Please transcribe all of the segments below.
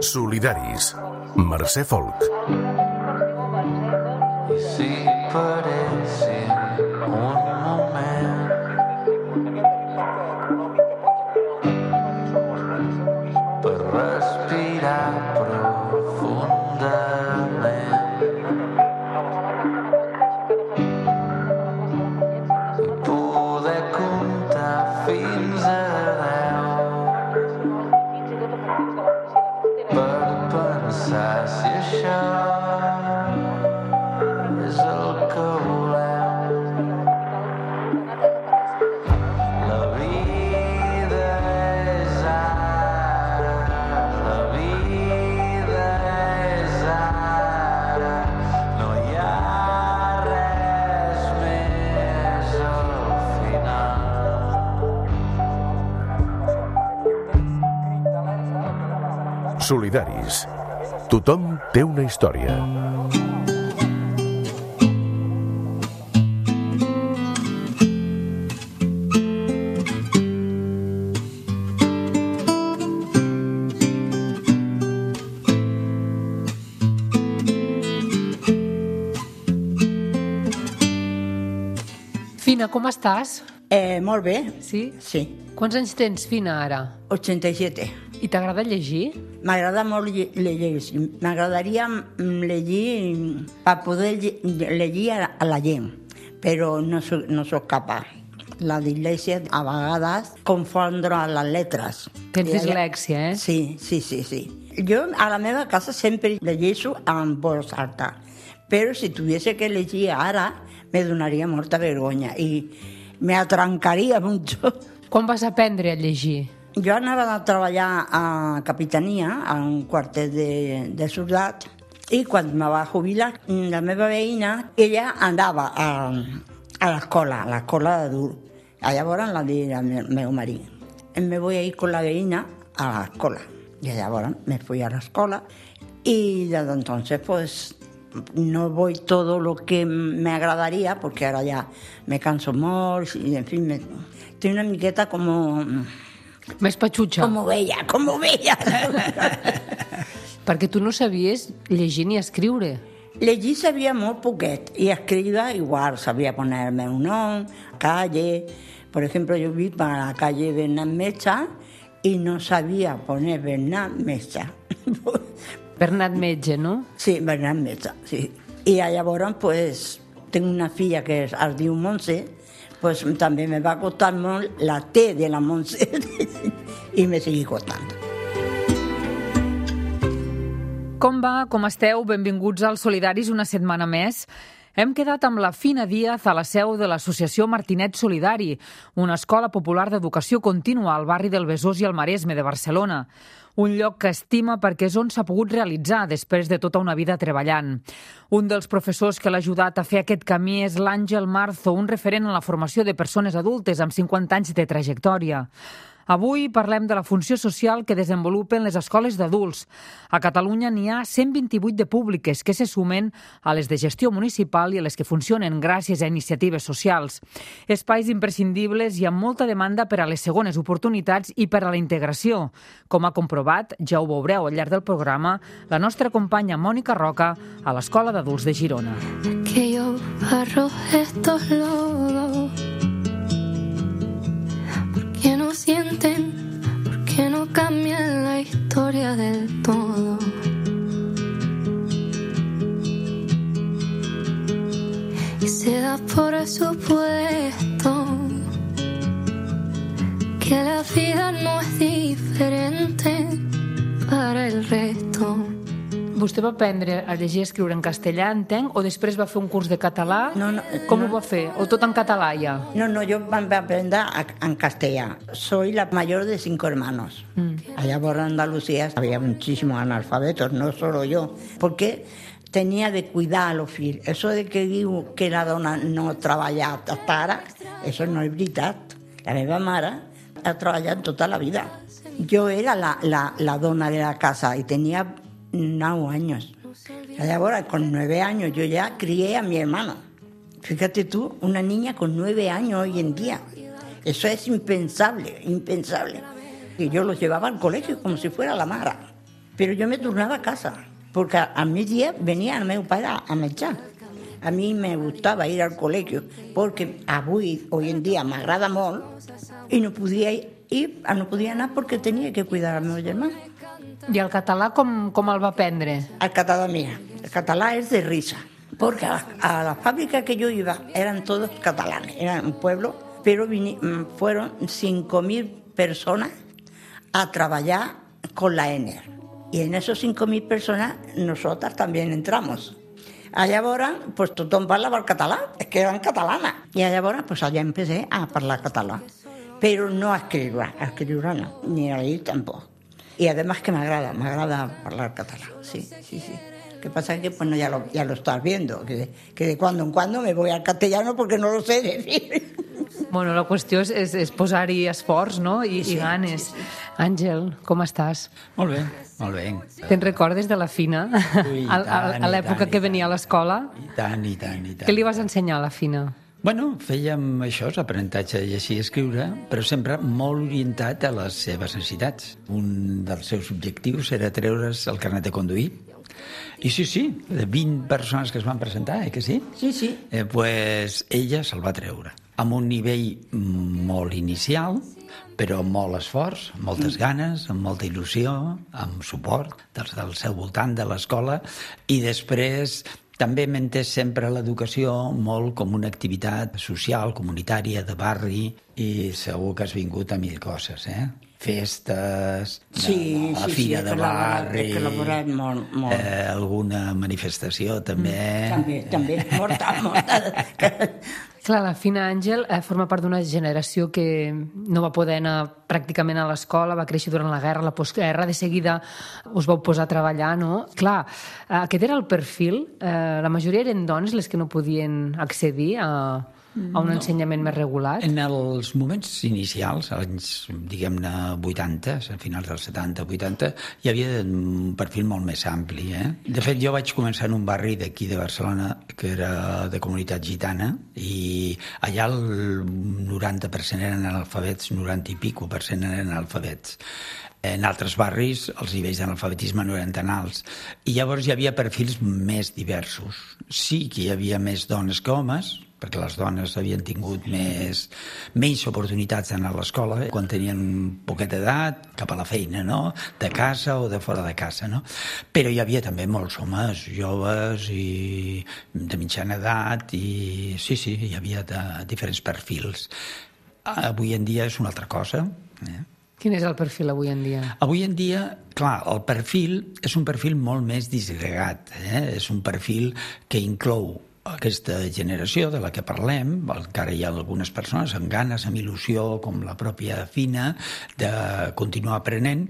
Solidaris. Mercè Folk. I si paressin un moment per respirar profundament i poder comptar fins a 10 per pensar si això és el que volem. La vida és ara, la vida és ara, no hi ha res més al final. Solidaris. Tothom té una història. Fina, com estàs? Molt bé. Sí? Sí. Quants anys tens, Fina, ara? 87. I t'agrada llegir? M'agrada molt llegir. M'agradaria llegir per poder llegir a la gent, però no soc capaç. La dislexia a vegades confondre les lletres. Tens dislèxia, eh? Sí. Jo a la meva casa sempre llegeixo en voz alta, però si tuviese que llegir ara me donaria molta vergonya i me atrancaria mucho. Quan vas aprendre a llegir? Jo anava a treballar a Capitania, a un quartet de soldats, i quan me va jubilar, la meva veïna, ella andava a l'escola d'adult. Llavors la di al meu marit, me voy a ir con la veïna a l'escola. I llavors me fui a l'escola y desde entonces pues no voy todo lo que me agradaría, porque ahora ya me canso molt y en fin, estoy una miqueta como... Més patxutxa. Com vella. Perquè tu no sabies llegir ni escriure. Llegir sabia molt poquet i escriure igual, sabia poner el meu nom, calle. Por ejemplo, yo vi para la calle Bernat Metge y no sabía poner Bernat Metge. Bernat Metge, no? Sí, Bernat Metge, sí. I llavors, pues, tengo una filla que es diu Montse, pues també me va costar molt la T de la Montse i me seguí costant. Com va? Com esteu? Benvinguts als Solidaris una setmana més. Hem quedat amb la Fina Díaz a la seu de l'associació Martinet Solidari, una escola popular d'educació contínua al barri del Besòs i al Maresme de Barcelona. Un lloc que estima perquè és on s'ha pogut realitzar després de tota una vida treballant. Un dels professors que l'ha ajudat a fer aquest camí és l'Àngel Marzo, un referent en la formació de persones adultes amb 50 anys de trajectòria. Avui parlem de la funció social que desenvolupen les escoles d'adults. A Catalunya n'hi ha 128 de públiques que se sumen a les de gestió municipal i a les que funcionen gràcies a iniciatives socials. Espais imprescindibles i amb molta demanda per a les segones oportunitats i per a la integració, com ha comprovat, ja ho veureu al llarg del programa, la nostra companya Mònica Roca a l'Escola d'Adults de Girona. Aquellos barros, estos lodos, que no sienten, porque no cambian la historia del todo. Y se da por supuesto que la vida no es diferente para el resto. Vostè va aprendre a llegir i escriure en castellà, entenc, o després va fer un curs de català? Com ho va fer? O tot en català ja? No, yo voy a aprender en castellano. Soy la mayor de 5 hermanos. Allá por Andalucía había muchísimos analfabetos, no solo yo, porque tenía de cuidar a los fills. Eso de que diu que la dona no treballa hasta ara, eso no és veritat. La meva mare ha treballat tota la vida. Jo era la dona de la casa y tenía 9 años. Y ahora, con 9 años, yo ya crié a mi hermano. Fíjate tú, una niña con 9 años hoy en día. Eso es impensable. Y yo los llevaba al colegio como si fuera la Mara. Però jo me tornava a casa, perquè al migdia venia el meu pare a menjar. A mi me gustava ir al col·legi, perquè hoy en dia m'agrada molt, i no podia anar perquè tenia que cuidar el meu germà. I el català com el va aprendre? El català, mira, el català és de risa, perquè a la fàbrica que jo iba eran todos catalanes, era un pueblo, pero fueron 5.000 personas a trabajar con la ENER. Y en esos 5.000 personas nosotras también entramos. Llavors, pues tothom parlava el català, és que eren catalanes. I llavors, pues allà empecé a parlar català. Però no a escriure no, ni a leer tampoc. Y además que me agrada hablar catalán, sí. Lo que pasa es que pues, ya lo estás viendo, que de cuando en cuando me voy al castellano porque no lo sé decir. Bueno, la qüestió és posar-hi esforç, no? I ganes. Sí. Àngel, com estàs? Molt bé, molt bé. Te'n recordes de la Fina? Ui, a l'època que venia a l'escola? I tant. Què li vas ensenyar a la Fina? Bueno, fèiem això, aprenentatge de llegir i escriure, però sempre molt orientat a les seves necessitats. Un dels seus objectius era treure's el carnet de conduir. I sí, de 20 persones que es van presentar, que sí? Sí. Pues ella se'l va treure. Amb un nivell molt inicial, però amb molt esforç, amb moltes ganes, amb molta il·lusió, amb suport dels del seu voltant de l'escola, i després també m'he entès sempre l'educació molt com una activitat social, comunitària, de barri, i segur que has vingut a 1000 coses, festes, la fira de barri, molt. Alguna manifestació també. També, molta. Clar, la Fina, Àngel, forma part d'una generació que no va poder anar pràcticament a l'escola, va créixer durant la guerra, la postguerra, de seguida us vau posar a treballar, no? Clar, aquest era el perfil. La majoria eren dones les que no podien accedir a un ensenyament més regulat? En els moments inicials, anys, diguem-ne, 80, a finals dels 70, 80, hi havia un perfil molt més ampli. De fet, jo vaig començar en un barri d'aquí de Barcelona, que era de comunitat gitana, i allà el 90% eren analfabets, 90 i pico % eren analfabets. En altres barris els nivells d'analfabetisme no eren tan alts. I llavors hi havia perfils més diversos. Sí que hi havia més dones que homes, perquè les dones havien tingut menys oportunitats d'anar a l'escola quan tenien poqueta edat, cap a la feina, no? De casa o de fora de casa, no? Però hi havia també molts homes joves i de mitjana edat i sí, hi havia diferents perfils. Avui en dia és una altra cosa. Quin és el perfil avui en dia? Avui en dia, clar, el perfil és un perfil molt més disgregat. És un perfil que inclou aquesta generació de la que parlem, encara hi ha algunes persones amb ganes, amb il·lusió, com la pròpia Fina, de continuar aprenent,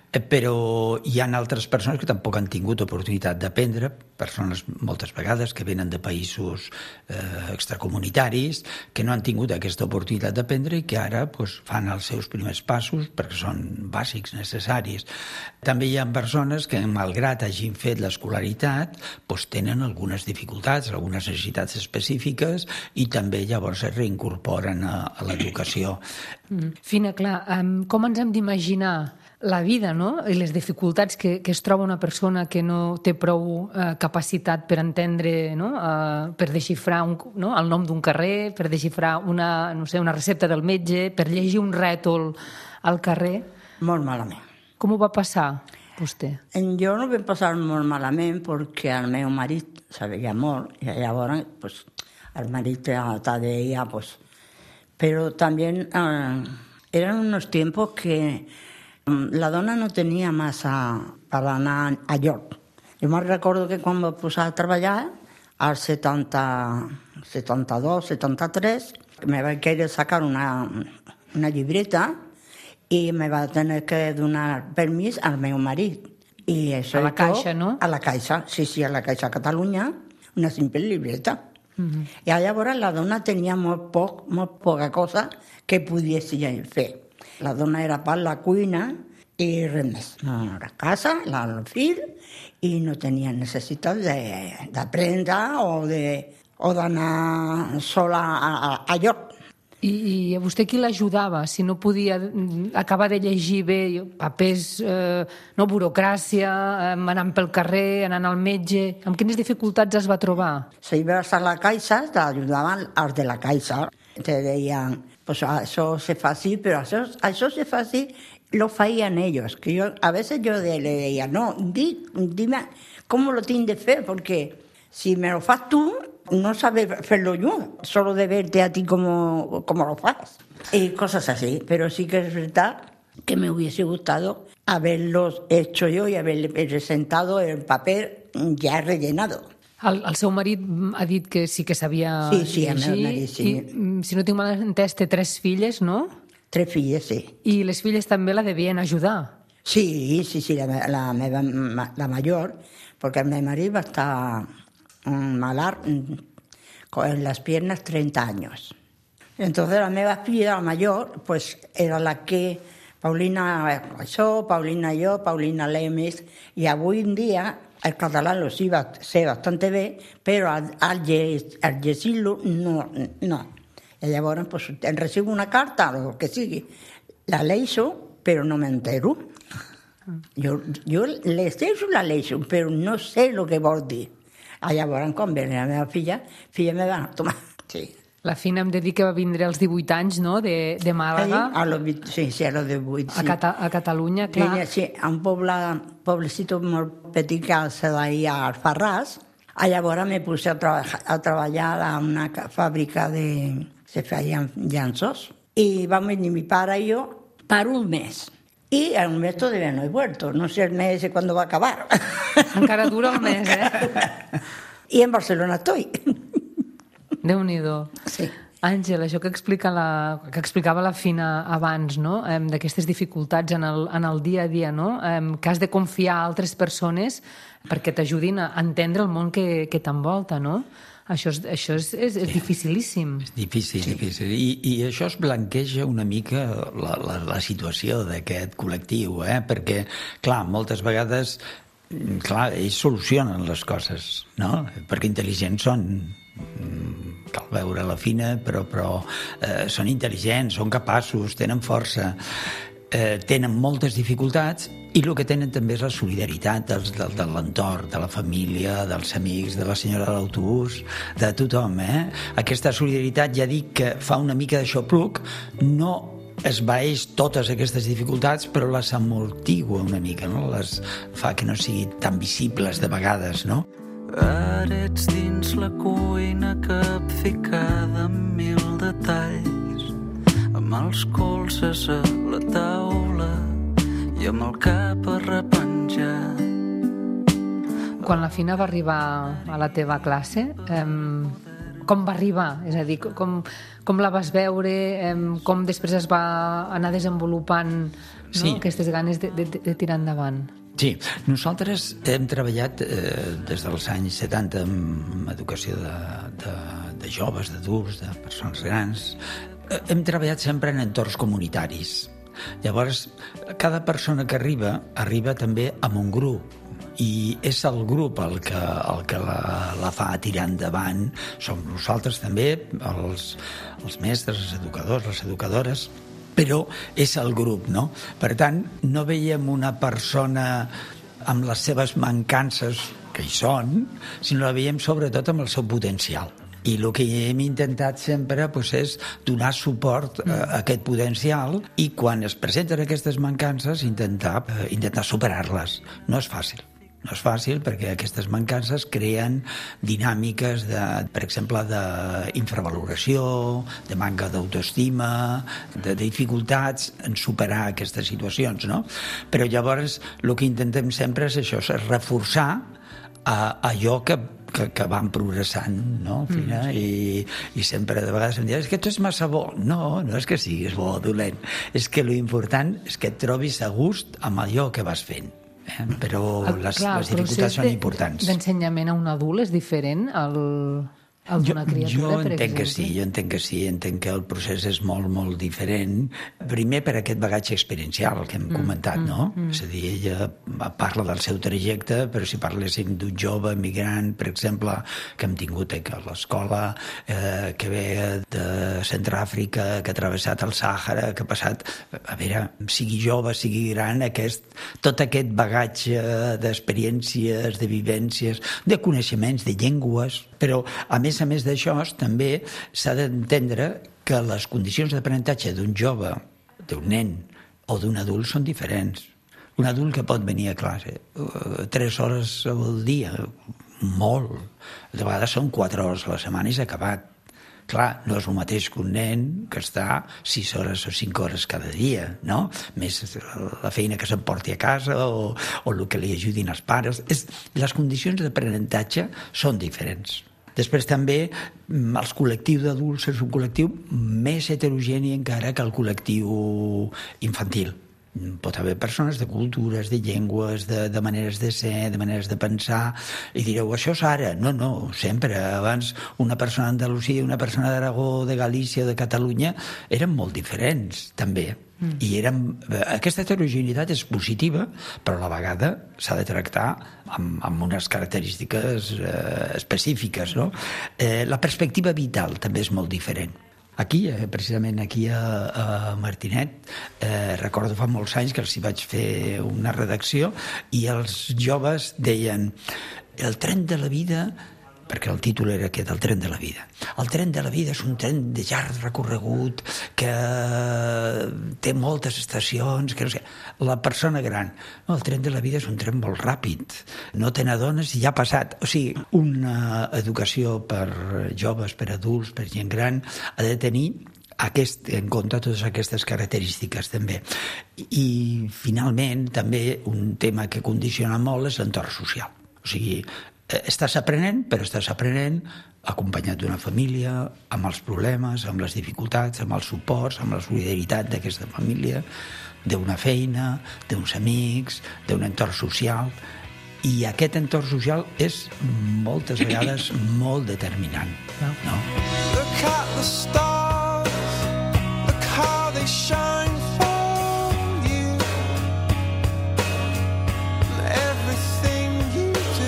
però hi ha altres persones que tampoc han tingut oportunitat d'aprendre, persones moltes vegades que venen de països extracomunitaris, que no han tingut aquesta oportunitat d'aprendre i que ara fan els seus primers passos perquè són bàsics, necessaris. També hi ha persones que, malgrat hagin fet l'escolaritat, tenen algunes dificultats, algunes necessitats específiques i també llavors es reincorporen a l'educació. Fina, clar, com ens hem d'imaginar la vida, no? I les dificultats que es troba una persona que no té prou capacitat per entendre, no? Per desxifrar el nom d'un carrer, per desxifrar una recepta del metge, per llegir un rètol al carrer. Molt malament. Com ho va passar, vostè? Jo no ho vam passar molt malament perquè el meu marit sabia molt i llavors el marit te deia però també eren unos tiempos que la dona no tenia massa per anar a lloc. Jo me'n recordo que quan va posar a treballar, al 72, 73, me vaig querer sacar una llibreta i me va tenir que donar permís al meu marit. I això a la Caixa, no? A la Caixa, sí, a la Caixa Catalunya, una simple llibreta. I llavors la dona tenia molt poca cosa que podia fer. La dona era per la cuina i res més. No, la casa, el fill, i no tenia necessitat d'aprendre o d'anar sola a lloc. I a vostè qui l'ajudava? Si no podia acabar de llegir bé papers, burocràcia, anant pel carrer, anant al metge... Amb quines dificultats es va trobar? Si ibas a la Caixa, te ayudaban los de la Caixa. Te decían, pues eso se fa así, pero eso se fa así, lo faían ellos. Que yo, a veces yo le decía, no, dime cómo lo tienes de hacer, porque si me lo fas tú, no sabes hacerlo yo, solo de verte a ti como lo fas. Y cosas así, pero sí que es verdad que me hubiese gustado haberlos hecho yo y haberle presentado el papel ya rellenado. El seu marit ha dit que sí que sabia Sí, el meu llegir. marit, sí. I, si no tinc mal entès, té 3 filles, no? 3 filles, sí. I les filles també la devien ajudar. Sí, la mayor, porque mi marido va a estar malar con las piernas 30 años. Entonces la meva filla, la mayor, pues era la que Paulina y yo, Paulina Lemes, y avui en dia el català lo sí va ser bastante bé, però al llegir-lo no. I llavors pues, recibo una carta o el que sigui, la leixo, però no m'entero. Jo la leixo, però no sé el que vol dir. Llavors, quan ve la meva filla meva, toma, sí. La Fina em dir que va vindre als 18 anys, no?, de Màlaga. A los 18, sí. A Catalunya, clar. Vine, sí, a un poblecito molt petit que se deia Alfarràs. Llavors me puse a treballar a una fàbrica se feien llanços. I vam venir mi pare i jo per un mes. Y al mes todavía no he vuelto. No sé el mes cuándo va a acabar. Encara dura el mes, Y en Barcelona estoy. Déu-n'hi-do. Sí. Àngel, això que explicava la Fina abans, no?, d'aquestes dificultats en el dia a dia, no?, que has de confiar a altres persones perquè t'ajudin a entendre el món que t'envolta, no? Això és dificilíssim. És difícil. I això es blanqueja una mica la situació d'aquest col·lectiu, perquè, clar, moltes vegades, ells solucionen les coses, no? Perquè intel·ligents són. Cal veure la Fina, però són intel·ligents, són capaços, tenen força, tenen moltes dificultats i el que tenen també és la solidaritat de l'entorn, de la família, dels amics, de la senyora de l'autobús, de tothom. Aquesta solidaritat, ja dic que fa una mica de xopluc, no esvaeix totes aquestes dificultats, però les amortigua una mica, no? Les fa que no siguin tan visibles de vegades, no? Ara ets dins la cuina capficada amb 1000 detalls, amb els colzes a la taula i amb el cap arrepenjat. Quan la Fina va arribar a la teva classe, com va arribar? És a dir, com la vas veure, com després es va anar desenvolupant, no? Sí. Aquestes ganes de tirar endavant? Sí, nosaltres hem treballat des dels anys 70 en educació de joves, d'adults, de persones grans. Hem treballat sempre en entorns comunitaris. Llavors, cada persona que arriba també amb un grup. I és el grup el que la fa tirar endavant. Som nosaltres també, els mestres, els educadors, les educadores, però és el grup, no? Per tant, no veiem una persona amb les seves mancances, que hi són, sinó la veiem sobretot amb el seu potencial. I el que hem intentat sempre és donar suport a aquest potencial i quan es presenten aquestes mancances intentar superar-les. No és fàcil. No és fàcil perquè aquestes mancances creen dinàmiques, per exemple, d'infravaloració, de manca d'autoestima, de dificultats en superar aquestes situacions, no? Però llavors el que intentem sempre és això, és reforçar allò que van progressant, no, Fina? I sempre de vegades em diuen, és que tu és massa bo. No és que siguis bo o dolent. És que l'important és que et trobis a gust amb allò que vas fent. Però les dificultats són importants. D'ensenyament a un adult és diferent? el d'una criatura, per exemple? Jo entenc que sí, entenc que el procés és molt, molt diferent. Primer per aquest bagatge experiencial que hem comentat, no? És a dir, ella parla del seu trajecte, però si parléssim d'un jove migrant, per exemple, que hem tingut a l'escola, que ve de Centreàfrica, que ha travessat el Sàhara, que ha passat, a veure, sigui jove, sigui gran, tot aquest bagatge d'experiències, de vivències, de coneixements, de llengües, però a més d'això també s'ha d'entendre que les condicions d'aprenentatge d'un jove, d'un nen o d'un adult són diferents. Un adult que pot venir a classe 3 hores al dia, molt. De vegades són 4 hores a la setmana i s'ha acabat. Clar, no és el mateix que un nen que està 6 hores o 5 hores cada dia, no? Més la feina que s'emporti a casa o el que li ajudin els pares. Les condicions d'aprenentatge són diferents. Després també el col·lectiu d'adults és un col·lectiu més heterogeni encara que el col·lectiu infantil. Pot haver persones de cultures, de llengües, de maneres de ser, de maneres de pensar, i direu, això és ara. No, sempre. Abans una persona d'Andalusia, una persona d'Aragó, de Galícia, de Catalunya, eren molt diferents, també. I aquesta heterogeneïtat és positiva, però a la vegada s'ha de tractar amb unes característiques específiques, no? La perspectiva vital també és molt diferent. Aquí, precisament aquí a Martinet, recordo fa molts anys que els hi vaig fer una redacció i els joves deien el tren de la vida, perquè el títol era aquest, el tren de la vida. El tren de la vida és un tren de llarg recorregut que té moltes estacions, que no sé. La persona gran, el tren de la vida és un tren molt ràpid, no te n'adones i ja ha passat. O sigui, una educació per joves, per adults, per gent gran, ha de tenir en compte totes aquestes característiques també. I finalment també un tema que condiciona molt és l'entorn social. O sigui, estàs aprenent, però estàs aprenent acompanyat d'una família, amb els problemes, amb les dificultats, amb els suports, amb la solidaritat d'aquesta família, d'una feina, d'uns amics, d'un entorn social. I aquest entorn social és moltes vegades molt determinant. No? Look at the stars, look how they shine for you, everything you do.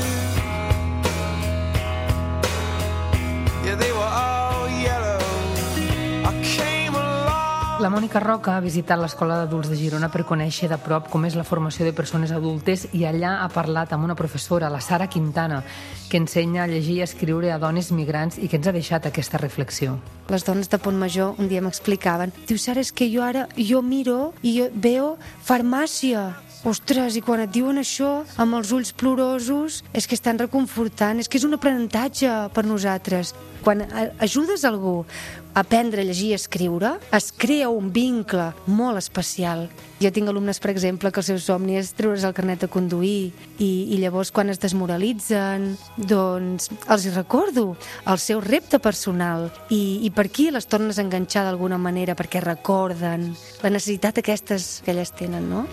Yeah, they were all yellow. I came along. La Mònica Roca ha visitat l'Escola d'Adults de Girona per conèixer de prop com és la formació de persones adultes i allà ha parlat amb una professora, la Sara Quintana, que ensenya a llegir i a escriure a dones migrants i que ens ha deixat aquesta reflexió. Les dones de Pontmajor un dia m'explicaven, diu, Sara, és que jo miro i jo veo farmàcia. Ostres, i quan et diuen això amb els ulls plorosos és que estan reconfortant, és que és un aprenentatge per nosaltres. Quan ajudes algú a aprendre a llegir i a escriure, es crea un vincle molt especial. Jo tinc alumnes, per exemple, que el seu somni és treure's el carnet de conduir i llavors quan es desmoralitzen, doncs els recordo el seu repte personal i per aquí les tornes a enganxar d'alguna manera perquè recorden la necessitat aquestes que elles tenen, no?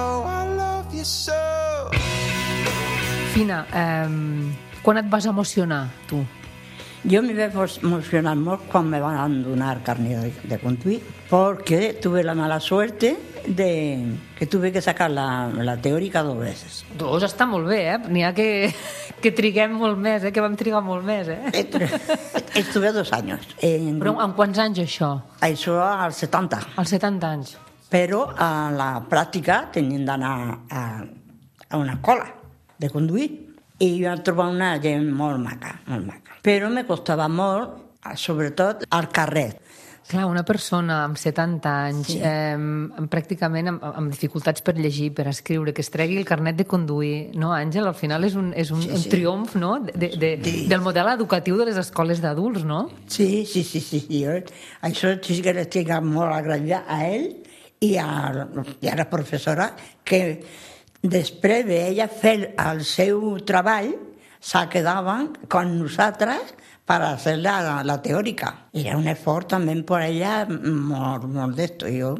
Fina, quan et vas emocionar, tu? Yo me he emocionado mucho cuando me van a donar carnet de conduir, porque tuve la mala suerte de que tuve que sacar la teòrica 2 veces. 2 està molt bé, eh? N'hi ha que triguem molt més, que vam trigar molt més, eh? Estuve 2 anys. Però en quants anys, això? Això als 70. Als 70 anys. Però a la pràctica tenien d'anar a una escola de conduir i jo vaig trobar una gent molt maca, molt maca. Però me costava molt, sobretot, el carret. Clar, una persona amb 70 anys, sí. Pràcticament amb dificultats per llegir, per escriure, que es tregui el carnet de conduir, no, Àngel? Al final és un triomf, no?, del model educatiu de les escoles d'adults, no? Sí. Jo, això sí que l'estic molt agraïda a ell i a la professora, que després d'ella fer el seu treball, se quedaven con nosaltres per fer la teòrica. Era un esforç també per ella molt d'esto. Jo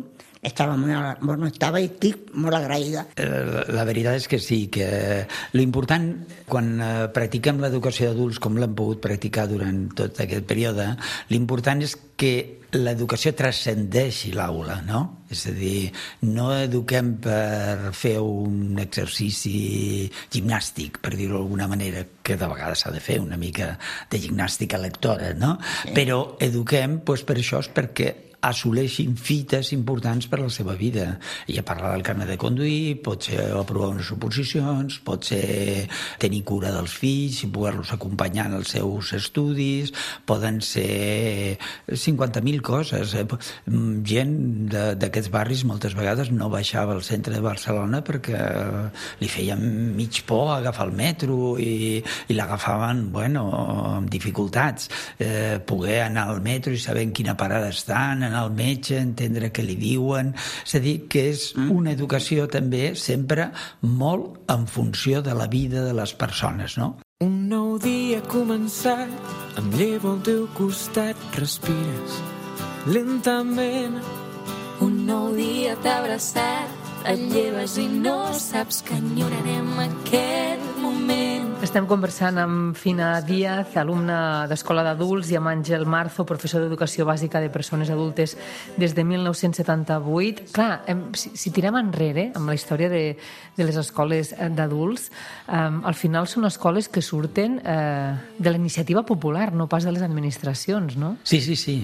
estava i estic molt agraïda. La veritat és que sí, que l'important quan practiquem l'educació d'adults com l'hem pogut practicar durant tot aquest període, l'important és que l'educació transcendeixi l'aula, no? És a dir, no eduquem per fer un exercici gimnàstic, per dir-ho d'alguna manera, que de vegades s'ha de fer una mica de gimnàstica lectora, no? Sí. Però eduquem per això, és perquè assoleixin fites importants per a la seva vida. I a parlar del carnet de conduir, pot ser aprovar unes oposicions, pot ser tenir cura dels fills i poder-los acompanyar en els seus estudis, poden ser 50.000 coses. Gent d'aquests barris moltes vegades no baixava al centre de Barcelona perquè li feia mig por agafar el metro i l'agafaven, amb dificultats. Poder anar al metro i saber en quina parada estan, al metge, entendre què li diuen. És a dir, que és una educació també sempre molt en funció de la vida de les persones, no? Un nou dia ha començat, em llevo al teu costat, respires lentament. Un nou dia t'ha abraçat, et lleves i no saps que enyorarem aquest moment. Estem conversant amb Fina Díaz, alumna d'Escola d'Adults, i amb Àngel Marzo, professor d'Educació Bàsica de Persones Adultes des de 1978. Clar, si tirem enrere amb la història de les escoles d'adults, al final són escoles que surten de la iniciativa popular, no pas de les administracions, no? Sí.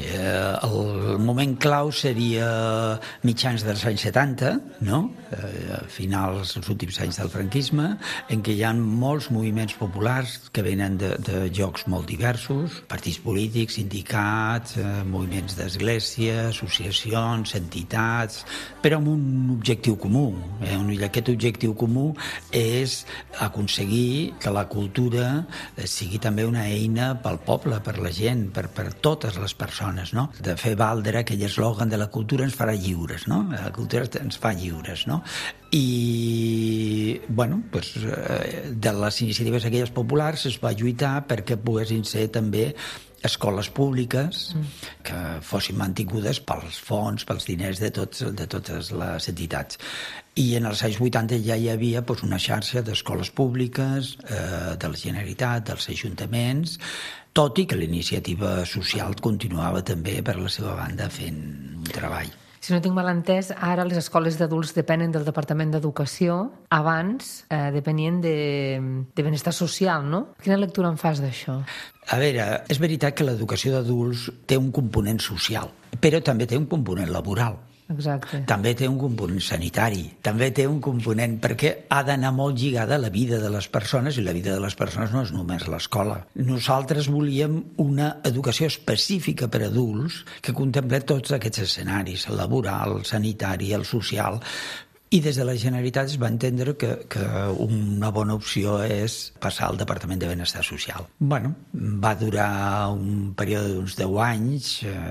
El moment clau seria mitjans dels anys 70, no? Finals dels últims anys del franquisme, en què hi ha molts moviments populars que venen de llocs molt diversos, partits polítics, sindicats, moviments d'església, associacions, entitats, però amb un objectiu comú. Aquest objectiu comú és aconseguir que la cultura sigui també una eina pel poble, per la gent, per totes les persones, no? De fer valdre aquell eslògan de la cultura ens farà lliures, no? La cultura ens fa lliures, no? I, de les iniciatives aquelles populars es va lluitar perquè poguessin ser també escoles públiques que fossin mantingudes pels fons, pels diners de totes les entitats. I en els anys 80 ja hi havia una xarxa d'escoles públiques, de la Generalitat, dels ajuntaments, tot i que la iniciativa social continuava també per la seva banda fent un treball. Si no tinc mal entès, ara les escoles d'adults depenen del Departament d'Educació. Abans depenien de benestar social, no? Quina lectura en fas d'això? A veure, és veritat que l'educació d'adults té un component social, però també té un component laboral. Exacte. També té un component sanitari, també té un component perquè ha d'anar molt lligada a la vida de les persones, i la vida de les persones no és només l'escola. Nosaltres volíem una educació específica per a adults que contemplés tots aquests escenaris, el laboral, el sanitari, el social, i des de la Generalitat es va entendre que una bona opció és passar al Departament de Benestar Social. Va durar un període d'uns 10 anys.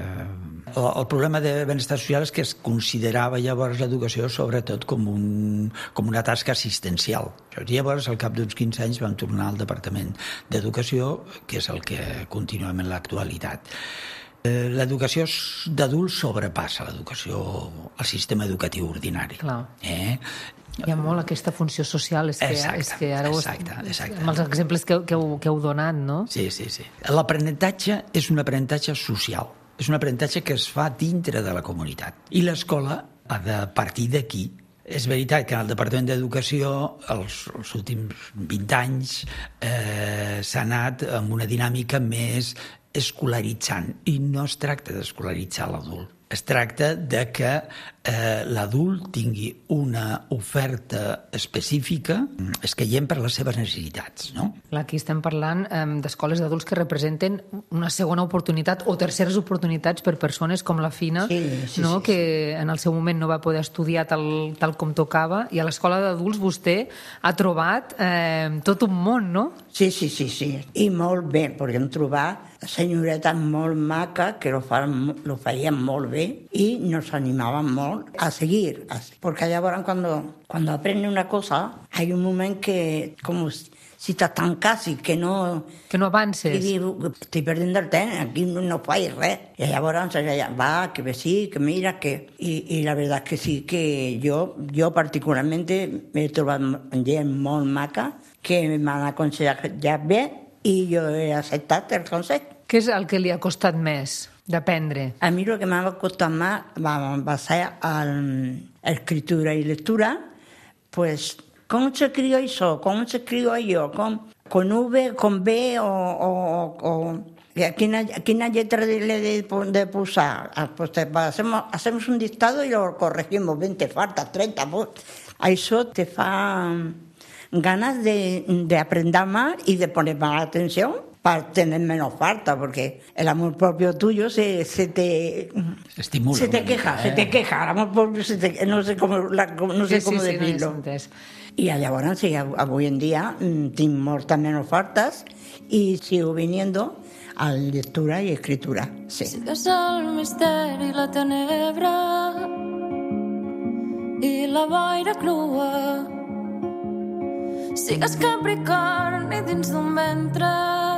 El problema de benestar social és que es considerava llavors l'educació sobretot com una tasca assistencial. Llavors, al cap d'uns 15 anys, vam tornar al Departament d'Educació, que és el que continuem en l'actualitat. L'educació d'adults sobrepassa el sistema educatiu ordinari. Clar. Hi ha molt aquesta funció social, és que ara exacte. Amb els exemples que heu donat, no? Sí. L'aprenentatge és un aprenentatge social, és un aprenentatge que es fa dintre de la comunitat, i l'escola ha de partir d'aquí. És veritat que en el Departament d'Educació els últims 20 anys s'ha anat amb una dinàmica més escolaritzant, i no es tracta d'escolaritzar l'adult. Es tracta de que l'adult tingui una oferta específica escaient per les seves necessitats, no? Aquí estem parlant d'escoles d'adults que representen una segona oportunitat o terceres oportunitats per persones com la Fina, que en el seu moment no va poder estudiar tal com tocava, i a l'escola d'adults vostè ha trobat tot un món, no? Sí. I molt bé, perquè hem trobat senyoretes molt maca que lo feien molt bé y nos animaban molt a seguir. Porque llavors cuando aprende una cosa hay un moment que como si estàs tan casi que no... Que no avances. I diu, estic perdent el temps, aquí no faig res. I llavors ella va, que sí, que mira, que... I la veritat que sí, que jo particularment m'he trobat gent molt maca que m'han aconsellat ja bé i jo he acceptat el consell. Què és el que li ha costat més d'aprendre? A mi el que m'ha costat més va ser escritura i lectura, pues... ¿Cómo se escribió eso? ¿Cómo se escribió yo? ¿Con V, con B o quina letra le de pulsar? Pues hacemos un dictado y lo corregimos. 20 faltas, 30. Pues. Eso te fa ganas de aprender más y de poner más atención para tener menos falta, porque el amor propio tuyo se te estimula. Se te queja. El amor propio no sé cómo decirlo. I llavors, sí, avui en dia tinc moltes menys faltes i sigo viniendo a lectura i escritura. Sí. Sigues el misteri, la tenebra i la boira crua. Sigues Capricorni dins d'un ventre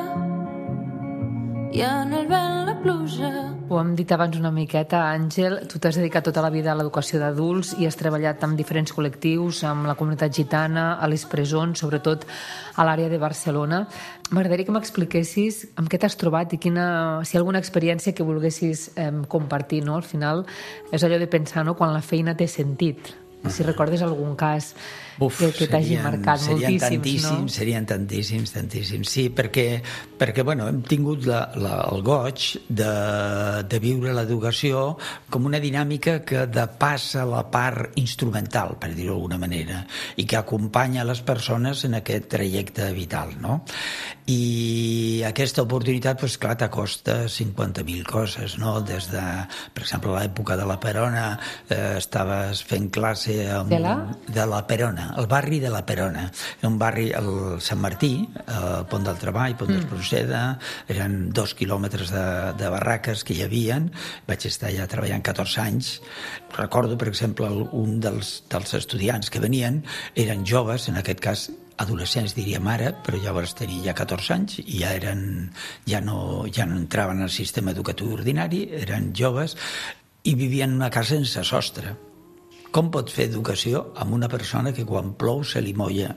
i en el vent la pluja. Ho hem dit abans una miqueta, Àngel, tu t'has dedicat tota la vida a l'educació d'adults i has treballat amb diferents col·lectius, amb la comunitat gitana, a les presons, sobretot a l'àrea de Barcelona. M'agradaria que m'expliquessis amb què t'has trobat i si hi ha alguna experiència que volguessis compartir, no? Al final és allò de pensar, no?, quan la feina té sentit. Si recordes algun cas que t'hagi marcat moltíssims, no? Serien tantíssims. Sí, perquè bueno, hem tingut el goig de viure l'educació com una dinàmica que depassa la part instrumental, per dir-ho d'alguna manera, i que acompanya les persones en aquest trajecte vital, no? I aquesta oportunitat, doncs clar, t'acosta 50.000 coses, no? Des de, per exemple, a l'època de la Perona, estaves fent classe de la Perona, el barri de la Perona. Era un barri, el Sant Martí, el Pont del Treball, Pont d'Espronceda, eren 2 quilòmetres de barraques que hi havien. Vaig estar allà treballant 14 anys. Recordo, per exemple, un dels estudiants que venien eren joves, en aquest cas adolescents, diríem ara, però llavors tenien ja 14 anys i ja no entraven al sistema educatiu ordinari, eren joves i vivien en una casa sense sostre. Com pot fer educació amb una persona que quan plou se li mulla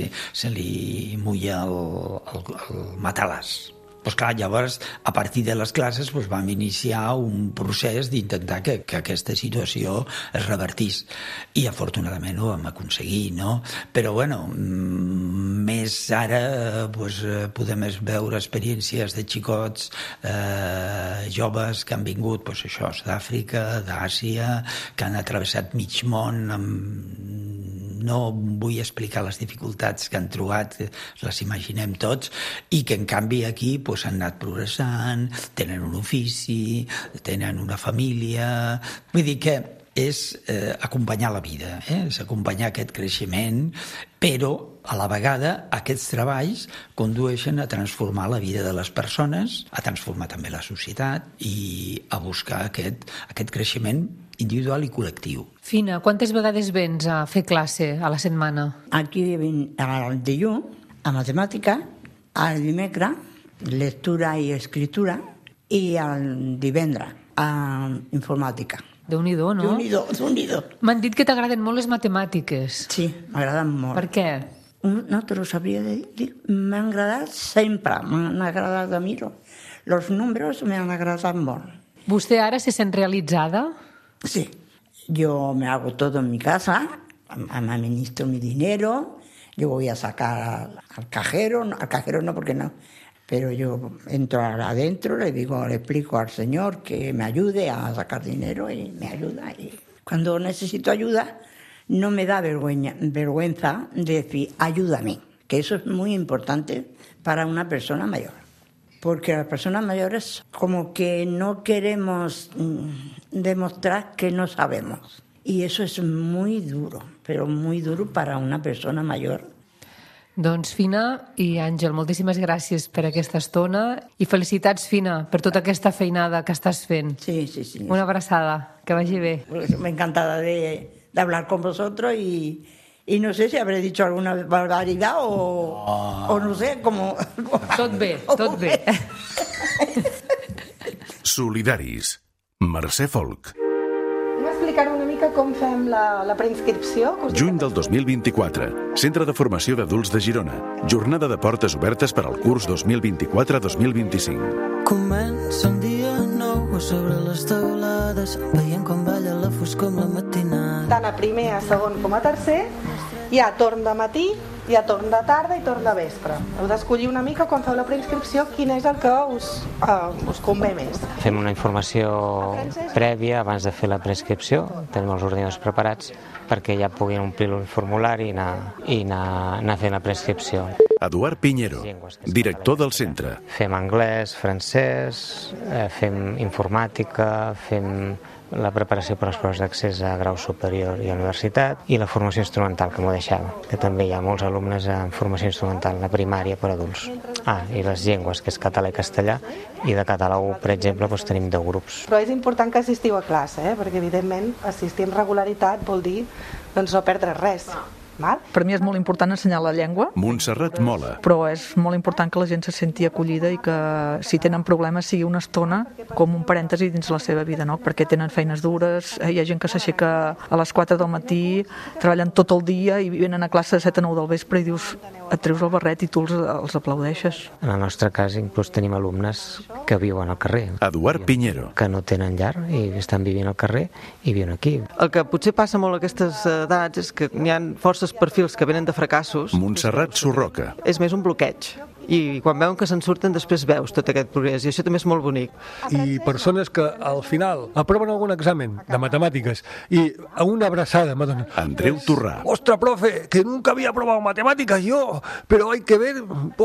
el matalàs? Doncs clar, llavors, a partir de les classes vam iniciar un procés d'intentar que aquesta situació es revertís. I afortunadament ho vam aconseguir, no? Però, bueno, més ara podem veure experiències de xicots joves que han vingut, això, d'Àfrica, d'Àsia, que han atravessat mig món no vull explicar les dificultats que han trobat, les imaginem tots, i que en canvi aquí han anat progressant, tenen un ofici, tenen una família... Vull dir que és acompanyar la vida, és acompanyar aquest creixement, però a la vegada aquests treballs condueixen a transformar la vida de les persones, a transformar també la societat i a buscar aquest creixement individual i col·lectiu. Fina, quantes vegades vens a fer classe a la setmana? Aquí vinc el dilluns, a matemàtica, el dimecres, lectura i escritura, i el divendres, a informàtica. Déu-n'hi-do, no? Déu-n'hi-do. M'han dit que t'agraden molt les matemàtiques. Sí, m'agraden molt. Per què? No te lo sabria dir. M'han agradat sempre, m'han agradat a mi. Els números m'han agradat molt. ¿Vostè ara se sent realitzada? Sí. Yo me hago todo en mi casa, administro mi dinero, yo voy a sacar al cajero no porque no, pero yo entro adentro, le explico al señor que me ayude a sacar dinero y me ayuda. Y cuando necesito ayuda, no me da vergüenza decir, ayúdame, que eso es muy importante para una persona mayor. Porque las personas mayores como que no queremos demostrar que no sabemos. Y eso es muy duro, però muy duro para una persona mayor. Doncs Fina i Àngel, moltíssimes gràcies per aquesta estona i felicitats, Fina, per tota aquesta feinada que estàs fent. Sí. Una abraçada, que vagi bé. Me encantada de hablar con vosotros y y no sé si habré dicho alguna barbaridad o no sé, como... Tot bé, tot bé. Solidaris. Mercè Folk. Explicar una mica com fem la preinscripció. Juny del 2024. Centre de Formació d'Adults de Girona. Jornada de portes obertes per al curs 2024-2025. Comença un dia nou sobre les teulades, veient com balla la foscor amb la matinada. Tant a primer, a segon com a tercer, hi ha torn de matí, hi ha torn de tarda i torn de vespre. Heu d'escollir una mica quan feu la preinscripció quin és el que us convé més. Fem una informació prèvia abans de fer la preinscripció, tenim els ordinadors preparats perquè ja puguin omplir el formulari i anar fent la preinscripció. Eduard Piñero, director del centre. Fem anglès, francès, fem informàtica, fem la preparació per les proves d'accés a grau superior i a universitat i la formació instrumental, que m'ho deixava, que també hi ha molts alumnes en formació instrumental, la primària per adults. I les llengües, que és català i castellà, i de català 1, per exemple, tenim 10 grups. Però és important que assistiu a classe, perquè evidentment assistir amb regularitat vol dir no perdre res. Per mi és molt important ensenyar la llengua. Montserrat Mola. Però és molt important que la gent se senti acollida i que si tenen problemes sigui una estona com un parèntesi dins la seva vida, no? Perquè tenen feines dures, hi ha gent que s'aixeca a les 4 del matí, treballen tot el dia i venen a classe de 7 a 9 del vespre i dius, et treus el barret i tu els aplaudeixes. En el nostre cas inclús tenim alumnes que viuen al carrer. Eduard Piñero. Que no tenen llar i estan vivint al carrer i viuen aquí. El que potser passa molt a aquestes edats és que n'hi ha forces perfils que venen de fracassos. Montserrat Surroca. És més un bloqueig. I quan veuen que se'n surten després veus tot aquest progrés i això també és molt bonic. I persones que al final aproven algun examen de matemàtiques i a una abraçada me donen... Andreu Torrà. Ostres, profe, que nunca había probado matemáticas yo, pero hay que ver...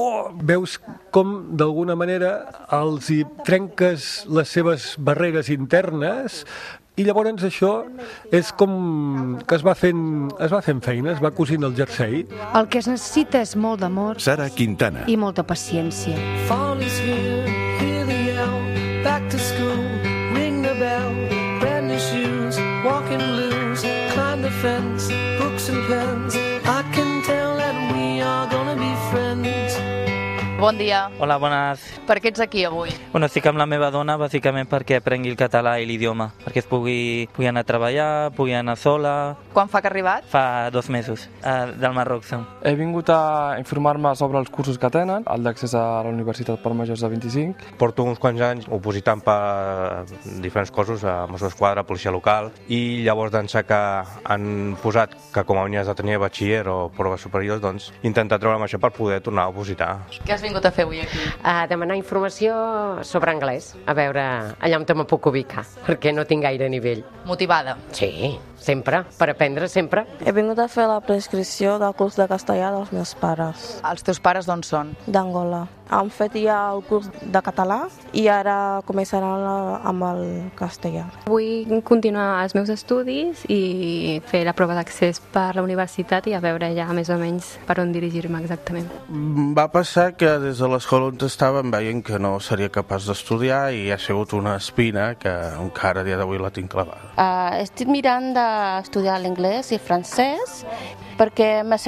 Veus com d'alguna manera els hi trenques les seves barreres internes i llavors això és com que es va fent feina, es va cosint el jersei. El que es necessita és molt d'amor. Sara Quintana. I molta paciència. Fall is here, hear the yell, back to school, ring the bell, brand new shoes, walking blues, climb the fence, books and pens, I can tell that we are gonna be friends. Bon dia. Hola, bones. Per què ets aquí avui? Bueno, estic amb la meva dona bàsicament perquè aprengui el català i l'idioma, perquè es pugui anar a treballar, pugui anar sola. Quan fa que ha arribat? Fa 2 mesos, del Marroc. He vingut a informar-me sobre els cursos que tenen, el d'accés a la universitat per majors de 25. Porto uns quants anys opositant per diferents cossos, a Mossos d'Esquadra, policia local, i llavors d'ençà que han posat que com a mínim has de tenir batxiller o proves superiors, doncs intentar treure'm això per poder tornar a opositar. Què has vingut a fer avui aquí? A demanar informació sobre anglès, a veure allà on me puc ubicar, perquè no tinc gaire nivell. Motivada? Sí, sempre, per aprendre sempre. He vingut a fer la preinscripció del curs de castellà dels meus pares. Els teus pares d'on són? D'Angola. Han fet ja el curs de català i ara començaran amb el castellà. Vull continuar els meus estudis i fer la prova d'accés per la universitat i a veure ja més o menys per on dirigir-me exactament. Va passar que des de l'escola on estàvem veient que no seria capaç d'estudiar i ha sigut una espina que encara a dia d'avui la tinc clavada. Estic mirant d'estudiar l'anglès i francès perquè me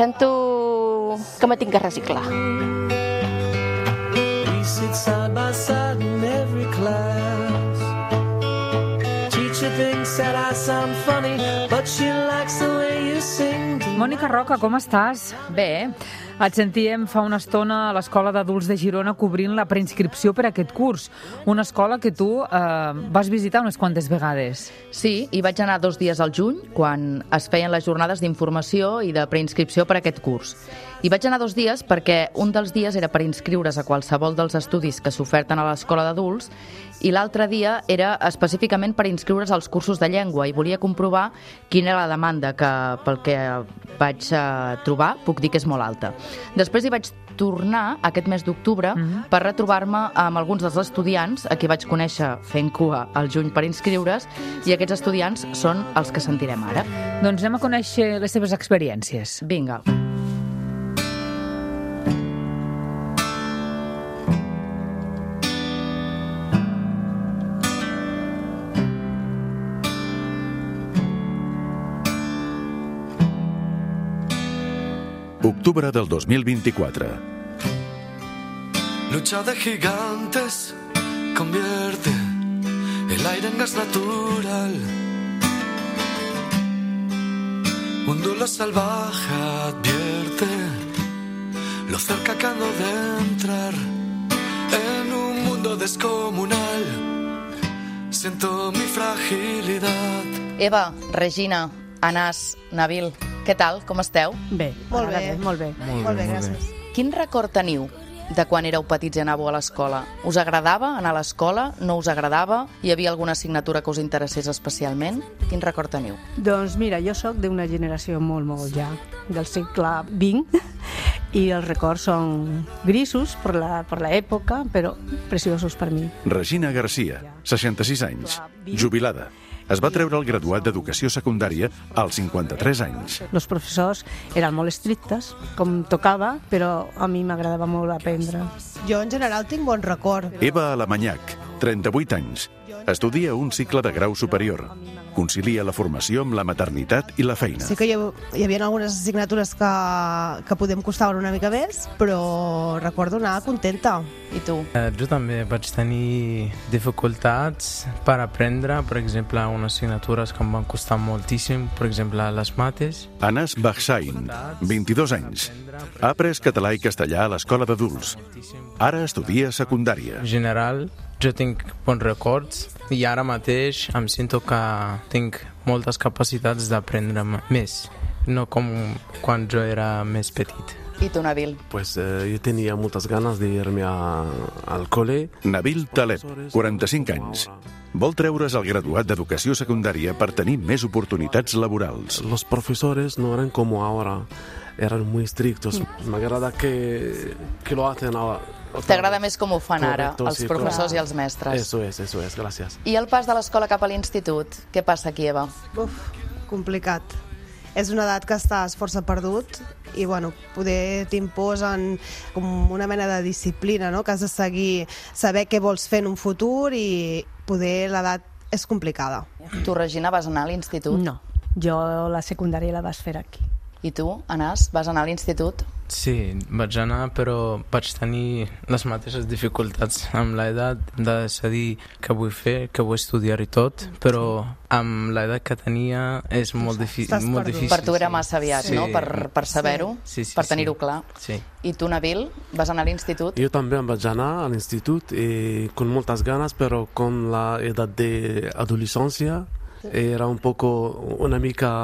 sento que me tinc que reciclar. Sit side by side in every class. Teacher thinks that I sound funny, but she likes the way you sing. Mònica Roca, com estàs? Bé. Et sentíem fa una estona a l'Escola d'Adults de Girona cobrint la preinscripció per a aquest curs. Una escola que tu vas visitar unes quantes vegades. Sí, hi vaig anar 2 dies al juny, quan es feien les jornades d'informació i de preinscripció per a aquest curs. Hi vaig anar 2 dies perquè un dels dies era per inscriure's a qualsevol dels estudis que s'oferten a l'escola d'adults i l'altre dia era específicament per inscriure's als cursos de llengua i volia comprovar quina era la demanda, que pel que vaig trobar puc dir que és molt alta. Després hi vaig tornar aquest mes d'octubre per retrobar-me amb alguns dels estudiants a qui vaig conèixer fent cua al juny per inscriure's i aquests estudiants són els que sentirem ara. Doncs anem a conèixer les seves experiències. Vinga. octubre del 2024. Lucha de gigantes convierte el aire en gas natural. Un duelo salvaje advierte lo cerca que ando de entrar en un mundo descomunal. Siento mi fragilidad. Eva, Regina, Anas, Nabil, què tal? Com esteu? Bé, Molt bé. molt bé. Molt bé, gràcies. Quin record teniu de quan éreu petits i anàveu a l'escola? Us agradava anar a l'escola? No us agradava? Hi havia alguna assignatura que us interessés especialment? Quin record teniu? Doncs mira, jo sóc d'una generació molt ja, del segle XX, i els records són grisos per l'època, però preciosos per mi. Regina Garcia, 66 anys, jubilada. Es va treure el graduat d'Educació Secundària als 53 anys. Els professors eren molt estrictes, com tocava, però a mi m'agradava molt aprendre. Jo, en general, tinc bon record. Eva Alamanyac, 38 anys. Estudia un cicle de grau superior. Concilia la formació amb la maternitat i la feina. Sí que hi havia algunes assignatures que podem costar una mica més, però recordo anar contenta. I tu? Jo també vaig tenir dificultats per aprendre, per exemple, unes assignatures que em van costar moltíssim, per exemple, les mates. Anas Bahsain, 22 anys. Ha après català i castellà a l'escola d'adults. Ara estudia secundària. En general, jo tinc bons records i ara mateix em sento que tinc moltes capacitats d'aprendre més, no com quan jo era més petit. I tu, Nabil? Pues yo tenía muchas ganas de irme al cole. Nabil Taleb, 45 anys. Vol treure's el graduat d'Educació Secundària per tenir més oportunitats laborals. Los profesores no eran como ahora, eran muy estrictos. Me agrada que lo hacen ahora. T'agrada més com ho fan ara, Correcto, els sí, professors claro. i els mestres. Eso es, gracias. I el pas de l'escola cap a l'institut? Què passa aquí, Eva? Complicat. És una edat que estàs força perdut i, bueno, poder t'imposen com una mena de disciplina, no?, que has de seguir, saber què vols fer en un futur i poder l'edat és complicada. Tu, Regina, vas anar a l'institut? No, jo la secundària la vas fer aquí. I tu, Anas, vas anar a l'institut? Sí, vaig anar, però vaig tenir les mateixes dificultats amb l'edat de decidir què vull fer, què vull estudiar i tot, però amb l'edat que tenia és molt difícil. Per tu era massa aviat, sí. No?, per saber-ho, sí, per tenir-ho clar. Sí. I tu, Nabil, vas anar a l'institut? Jo també em vaig anar a l'institut con moltes ganes, però con la edat de adolescència era una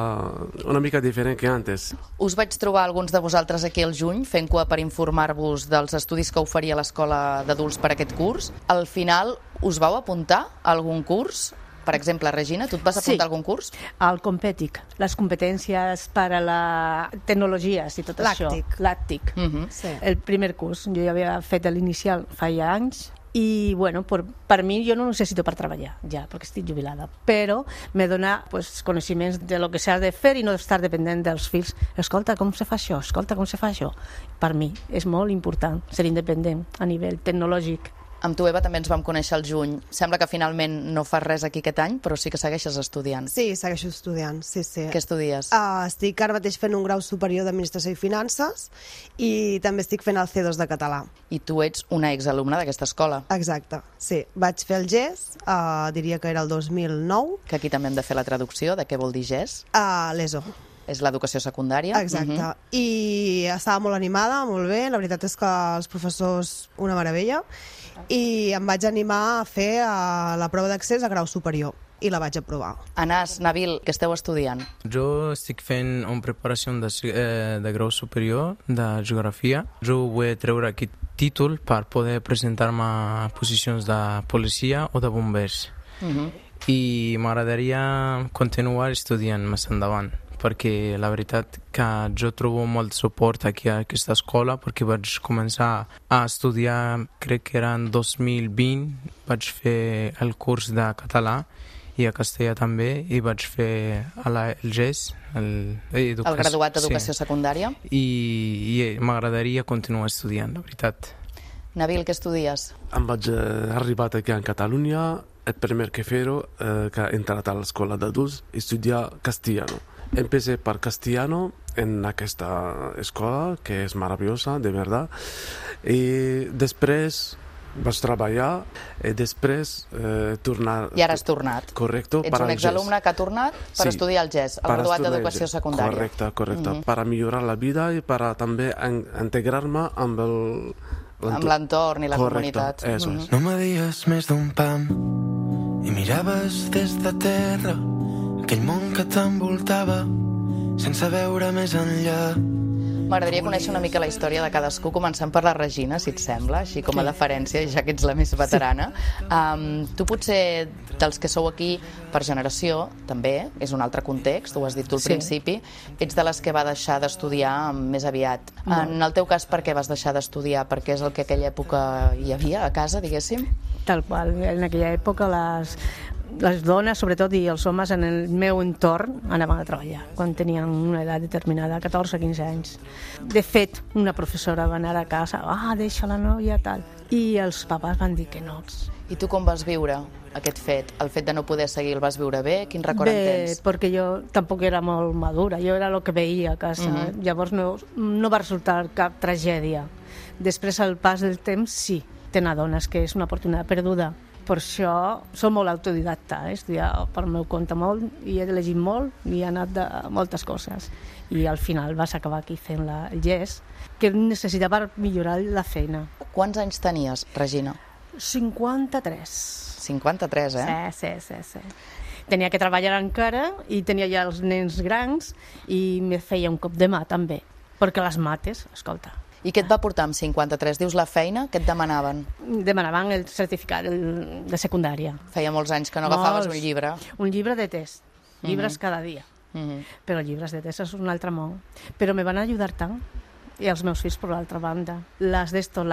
mica diferent que antes. Us vaig trobar alguns de vosaltres aquí al juny fent cua per informar-vos dels estudis que oferia l'escola d'adults per aquest curs. Al final, us vau apuntar a algun curs? Per exemple, Regina, tu et vas apuntar a algun curs? Al Competic, les competències per a la tecnologies i tot això. Làctic. Sí. El primer curs. Jo ja havia fet l'inicial fa anys i, bueno, per mi jo no necessito per treballar, ja, perquè estic jubilada, però me dona coneixements de lo que s'ha de fer i no estar dependent dels fills. Escolta, com se fa això? Escolta, com se fa això? Per mi és molt important ser independent a nivell tecnològic. Amb tu, Eva, també ens vam conèixer al juny. Sembla que finalment no fas res aquí aquest any, però sí que segueixes estudiant. Sí, segueixo estudiant, sí. Què estudies? Estic ara mateix fent un grau superior d'Administració i Finances i també estic fent el C2 de català. I tu ets una exalumna d'aquesta escola. Exacte, sí. Vaig fer el GES, diria que era el 2009. Que aquí també hem de fer la traducció de què vol dir GES. L'ESO. És l'educació secundària. Exacte. I estava molt animada, molt bé. La veritat és que els professors, una meravella. I em vaig animar a fer la prova d'accés a grau superior i la vaig aprovar. Anas, Nabil, què esteu estudiant? Jo estic fent una preparació de grau superior de geografia. Jo vull treure aquest títol per poder presentar-me a posicions de policia o de bombers. I m'agradaria continuar estudiant més endavant, perquè la veritat que jo trobo molt suport aquí a aquesta escola, perquè vaig començar a estudiar, crec que era en 2020, vaig fer el curs de català i a castellà també, i vaig fer el GES, el graduat d'Educació Secundària. I m'agradaria continuar estudiant, la veritat. Nabil, què estudies? Em vaig arribar aquí a Catalunya, el primer que fer-ho, que he entrat a l'escola d'adults, estudiar castellano. Empecé per castellano en aquesta escola, que és meravellosa, de veritat. I després vaig treballar i després tornar... I ara has tornat. Correcte. Ets un exalumne que ha tornat per estudiar el GES, el graduat d'educació secundària. Correcte. Per a millorar la vida i per a també integrar-me amb l'entorn i la comunitat. Eso es. No me dies més d'un pam i miraves des de terra aquell món que t'envoltava sense veure més enllà. M'agradaria conèixer una mica la història de cadascú, començant per la Regina, si et sembla, així com a deferència, ja que ets la més veterana. Tu potser, dels que sou aquí per generació, també, és un altre context, ho has dit tu al principi, ets de les que va deixar d'estudiar més aviat. En el teu cas, per què vas deixar d'estudiar? Perquè és el que aquella època hi havia a casa, diguéssim? Tal qual, en aquella època les dones, sobretot, i els homes en el meu entorn anaven a treballar quan tenien una edat determinada, 14-15 anys. De fet, una professora va anar a casa, deixa la noia, tal. I els papàs van dir que no. I tu com vas viure aquest fet? El fet de no poder seguir el vas viure bé? Quin record en tens? Bé, perquè jo tampoc era molt madura, jo era el que veia a casa. Llavors no va resultar cap tragèdia. Després, al pas del temps, sí, te n'adones que és una oportunitat perduda. Per això soc molt autodidacta, he estudiat per meu compte molt i he llegit molt i he anat de moltes coses. I al final vas acabar aquí fent el GES, que necessitava per millorar la feina. Quants anys tenies, Regina? 53. 53, eh? Sí. Tenia que treballar encara i tenia ja els nens grans i me feia un cop de mà també, perquè les mates, escolta. I què et va portar amb 53? Dius la feina? Què et demanaven? Demanaven el certificat de secundària. Feia molts anys que no agafaves un llibre. Un llibre de test, llibres cada dia. Però llibres de test és un altre món. Però me van ajudar tant, i els meus fills per l'altra banda. Les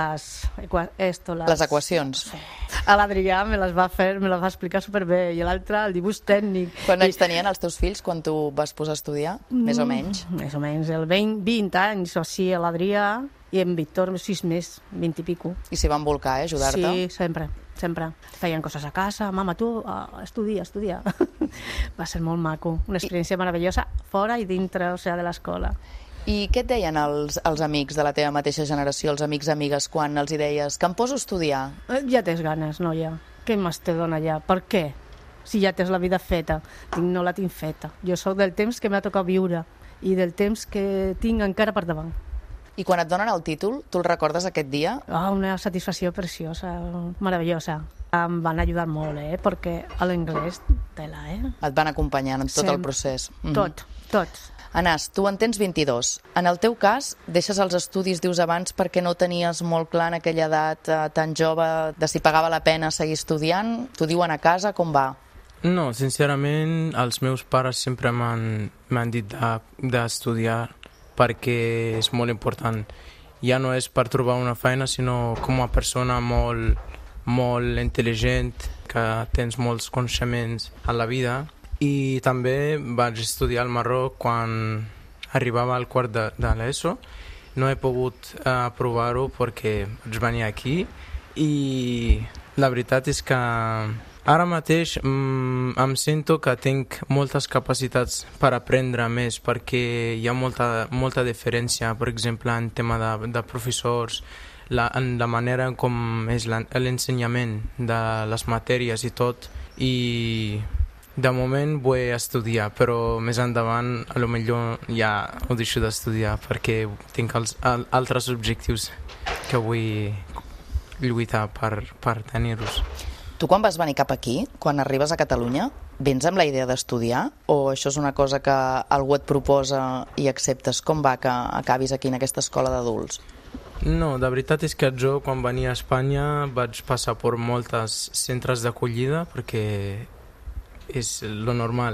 equacions. A l'Adrià me les va explicar superbé, i l'altre el dibuix tècnic. Quants anys tenien els teus fills quan tu vas posar a estudiar? Més o menys? Més o menys, 20 anys o així, a l'Adrià, i en Víctor 6 més, 20 i pico. I s'hi van volcar, ajudar-te? Sí, sempre. Feien coses a casa, mama, tu, estudia. Va ser molt maco, una experiència meravellosa, fora i dintre, de l'escola. I què et deien els amics de la teva mateixa generació, els amics-amigues, quan els hi deies que em poso a estudiar? Ja tens ganes, noia. Què més te dona ja? Per què? Si ja tens la vida feta. No la tinc feta. Jo sóc del temps que m'ha tocat viure i del temps que tinc encara per davant. I quan et donen el títol, tu el recordes aquest dia? Una satisfacció preciosa, meravellosa. Em van ajudar molt, perquè a l'anglès, tela, Et van acompanyant en tot el procés. Tot. Anas, tu en tens 22. En el teu cas, deixes els estudis, dius abans, perquè no tenies molt clar en aquella edat tan jove de si pagava la pena seguir estudiant? T'ho diuen a casa, com va? No, sincerament, els meus pares sempre m'han dit d'estudiar perquè és molt important. Ja no és per trobar una feina, sinó com a persona molt intel·ligent, que tens molts coneixements a la vida. I també vaig estudiar al Marroc quan arribava al quart de l'ESO. No he pogut aprovar-ho perquè vaig venir aquí i la veritat és que ara mateix em sento que tinc moltes capacitats per aprendre més perquè hi ha molta diferència, per exemple, en tema de professors, en la manera com és l'ensenyament de les matèries i tot, i de moment vull estudiar, però més endavant a lo millor ja ho deixo d'estudiar perquè tinc altres objectius que vull lluitar per tenir-los. Tu quan vas venir cap aquí, quan arribes a Catalunya, vens amb la idea d'estudiar o això és una cosa que algú et proposa i acceptes? Com va que acabis aquí en aquesta escola d'adults? No, de veritat és que jo quan venia a Espanya vaig passar per moltes centres d'acollida perquè és lo normal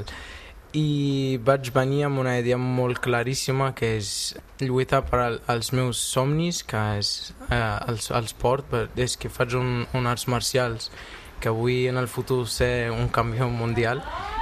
i vaig venir amb una idea molt claríssima que és lluitar per als meus somnis, que és el sport, és que faig un arts marcials que vull en el futur ser un campió mundial,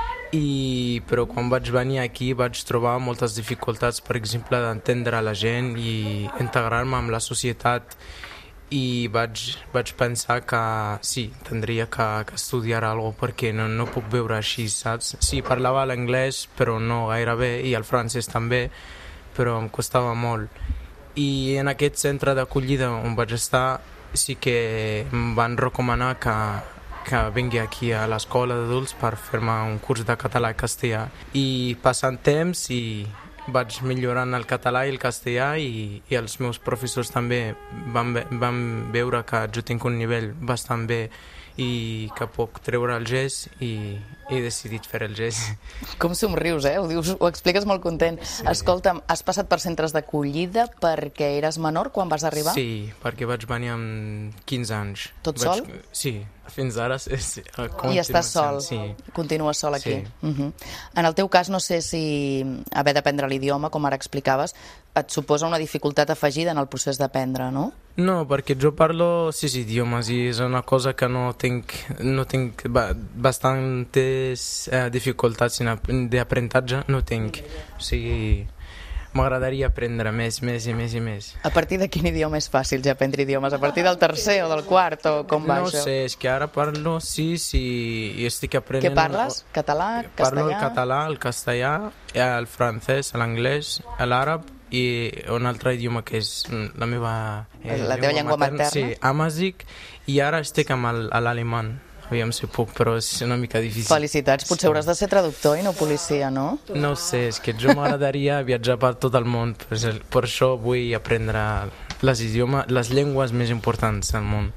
però quan vaig venir aquí vaig trobar moltes dificultats, per exemple, d'entendre la gent i integrar-me amb la societat, i vaig pensar que sí, tindria que estudiar alguna cosa perquè no puc viure així, saps? Sí, parlava l'anglès, però no gaire bé, i el francès també, però em costava molt. I en aquest centre d'acollida on vaig estar sí que em van recomanar que vingui aquí a l'escola d'adults per fer-me un curs de català i castellà. I passant temps i vaig millorant el català i el castellà i els meus professors també van veure que jo tinc un nivell bastant bé i que puc treure el GES i he decidit fer el GES. Com somrius, eh? Ho expliques molt content. Sí. Escolta'm, has passat per centres d'acollida perquè eres menor quan vas arribar? Sí, perquè vaig venir amb 15 anys. Tot sol? Sí, fins ara sí. I estàs sol? Sí. Continues sol aquí? Sí. En el teu cas, no sé si haver d'aprendre l'idioma, com ara explicaves, et suposa una dificultat afegida en el procés d'aprendre, no? No, perquè jo parlo 6 idiomes i és una cosa que no tinc bastantes dificultats d'aprenentatge, no tinc. O sigui, m'agradaria aprendre més. A partir de quin idioma és fàcil ja aprendre idiomes? A partir del tercer o del quart o com va això? això? No sé, és que ara parlo 6 i estic aprenent... Què parles? Català? Castellà? Parlo el català, el castellà, el francès, l'anglès, l'àrab i un altre idioma que és la meva... la teva llengua materna? Sí, amàzic, i ara estic amb l'alemany. Aviam si puc, però és una mica difícil. Felicitats, potser hauràs de ser traductor i no policia, no? No sé, és que jo m'agradaria viatjar per tot el món, per això vull aprendre les llengües més importants del món.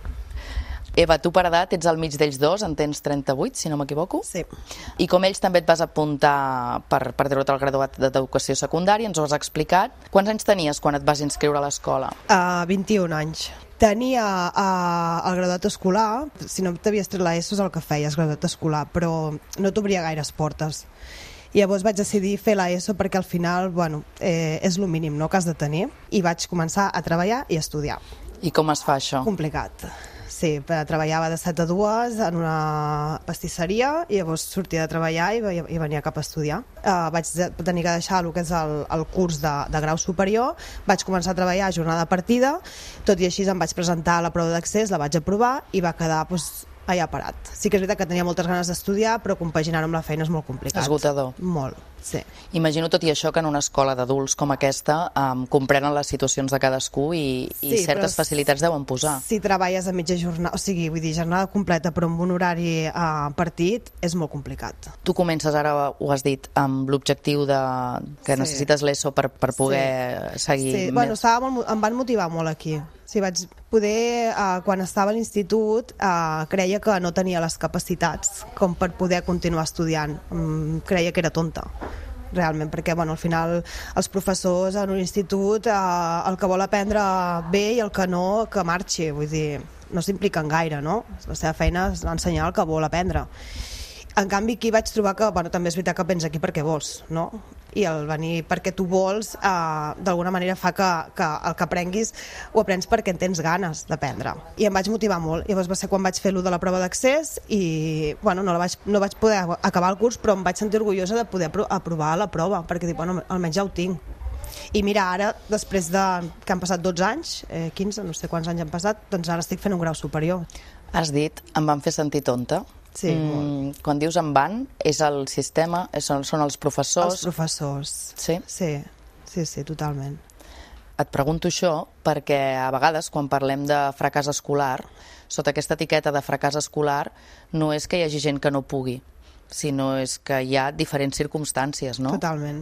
Eva, tu per edat ets al mig d'ells dos, en tens 38, si no m'equivoco? Sí. I com ells també et vas apuntar per treure't el graduat d'educació secundària, ens ho has explicat. Quants anys tenies quan et vas inscriure a l'escola? 21 anys. Tenia el graduat escolar, si no t'havies tret l'ESO és el que feies, graduat escolar, però no t'obria gaires portes. I llavors vaig decidir fer l'ESO perquè al final, és el mínim, no?, que has de tenir, i vaig començar a treballar i a estudiar. I com es fa això? Complicat. Sí, treballava de 7 a 2 en una pastisseria i llavors sortia de treballar i venia cap a estudiar. Vaig tenir que deixar el que és el curs de grau superior, vaig començar a treballar a jornada partida, tot i així em vaig presentar a la prova d'accés, la vaig aprovar i va quedar allà parat. Sí que és veritat que tenia moltes ganes d'estudiar, però compaginar amb la feina és molt complicat. Esgotador. Molt, sí. Imagino tot i això que en una escola d'adults com aquesta comprenen les situacions de cadascú i certes facilitats deuen posar. Si treballes a mitja jornada, o sigui, vull dir, jornada completa però amb un horari partit, és molt complicat. Tu comences ara, ho has dit, amb l'objectiu que necessites l'ESO per poder seguir... Sí, em van motivar molt aquí. Sí, vaig poder, quan estava a l'institut, creia que no tenia les capacitats com per poder continuar estudiant. Creia que era tonta, realment, perquè al final els professors en un institut, el que vol aprendre bé i el que no, que marxi. Vull dir, no s'impliquen gaire, no? La seva feina és ensenyar el que vol aprendre. En canvi, aquí vaig trobar que, també és veritat que vens aquí perquè vols, no? I el venir perquè tu vols, d'alguna manera fa que el que aprenguis ho aprens perquè en tens ganes d'aprendre. I em vaig motivar molt. Llavors va ser quan vaig fer l'1 de la prova d'accés i, no vaig poder acabar el curs, però em vaig sentir orgullosa de poder aprovar la prova, perquè dic, almenys ja ho tinc. I mira, ara, després que han passat 12 anys, 15, no sé quants anys han passat, doncs ara estic fent un grau superior. Has dit, em van fer sentir tonta. Sí, quan dius en van, és el sistema, són els professors... Els professors. Sí? Sí, totalment. Et pregunto això perquè a vegades quan parlem de fracàs escolar, sota aquesta etiqueta de fracàs escolar, no és que hi hagi gent que no pugui, sinó és que hi ha diferents circumstàncies, no? Totalment.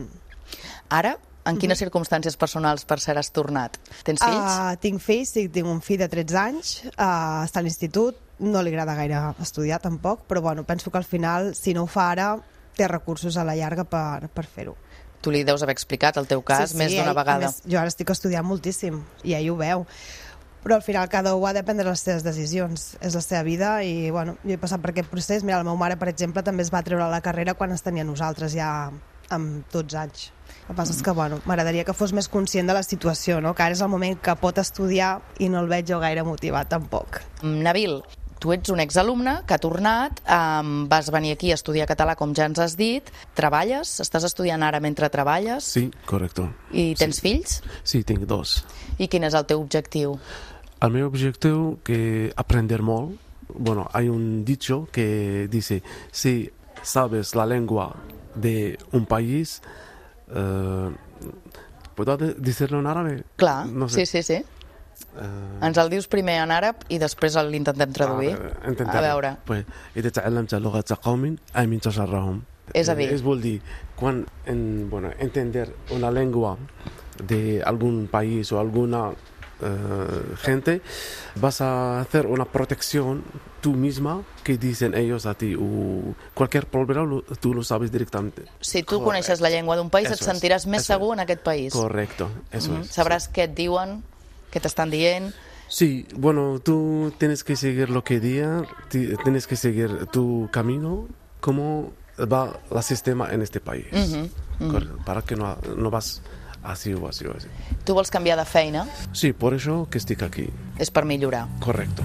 Ara, en quines circumstàncies personals, per cert, has tornat? Tens fills? Tinc fills, tinc un fill de 13 anys, està a l'institut, no li agrada gaire estudiar tampoc, però penso que al final, si no ho fa ara, té recursos a la llarga per fer-ho. Tu li deus haver explicat el teu cas més d'una vegada. Sí, jo ara estic estudiant moltíssim i ell ho veu. Però al final cada un ha de prendre les seves decisions, és la seva vida i jo he passat per aquest procés. Mira, la meva mare, per exemple, també es va treure la carrera quan ens tenia nosaltres ja amb 12 anys. El que passa és que m'agradaria que fos més conscient de la situació, no? Que ara és el moment que pot estudiar i no el veig jo gaire motivat tampoc. Nabil, tu ets un exalumne que ha tornat, vas venir aquí a estudiar català, com ja ens has dit, treballes? Estàs estudiant ara mentre treballes? Sí, correcto. I tens fills? Sí, tinc 2. I quin és el teu objectiu? El meu objectiu es aprender molt. Bueno, hay un dicho que dice, si sabes la lengua de un país, ¿Puedo decirlo en árabe? Clar, no sé. sí. Ens el dius primer en àrab i després l'intentem traduir. A veure. Pues, إذا تعلمت لغة قوم أمنت شرهم. És a dir... Es vol dir, quan entender una llengua de algún país o alguna gente, vas a hacer una protección tú misma que dicen ellos a ti, o cualquier problema tú lo sabes directamente. Si tu coneixes la llengua d'un país, et sentiràs més segur en aquest país. Correcto, eso es. Sabràs què et diuen, què t'estan dient. Sí, bueno, tú tienes que seguir lo que digan, tienes que seguir tu camino, cómo va el sistema en este país. Para que no vas así o así o así. Tu vols canviar de feina? Sí, por eso que estic aquí. És per millorar. Correcto.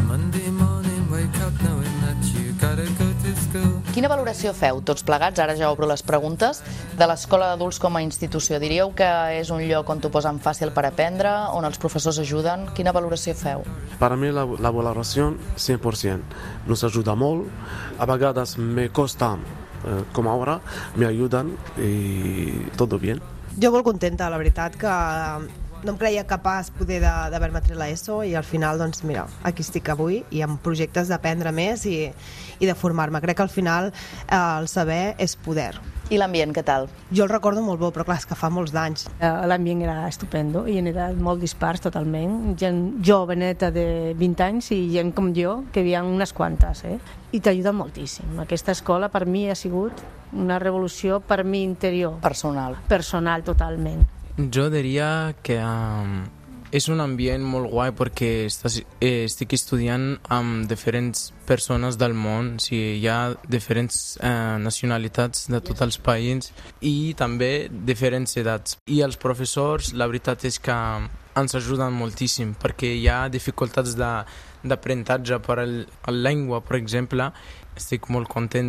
Quina valoració feu, tots plegats, ara ja obro les preguntes, de l'escola d'adults com a institució? Diríeu que és un lloc on t'ho posen fàcil per aprendre, on els professors ajuden? Quina valoració feu? Para mí la valoración 100%. Nos ayuda molt. A vegades me costa, com ara, me ayudan y todo bien. Jo molt contenta, la veritat, que no em creia capaç poder d'haver-me tret l'ESO i al final, doncs mira, aquí estic avui i amb projectes d'aprendre més i de formar-me. Crec que al final el saber és poder. I l'ambient, què tal? Jo el recordo molt bo, però clar, és que fa molts d'anys. L'ambient era estupendo i era molt dispars totalment. Gent joveneta de 20 anys i gent com jo, que hi havia unes quantes, i t'ajuda moltíssim. Aquesta escola per mi ha sigut una revolució per mi interior. Personal. Personal, totalment. Jo diria que és un ambient molt guai perquè estic estudiant amb diferents persones del món, o sigui, hi ha diferents nacionalitats de tots els països i també diferents edats. I els professors, la veritat és que ens ajuden moltíssim perquè hi ha dificultats d'aprenentatge per la llengua, per exemple. Estic molt content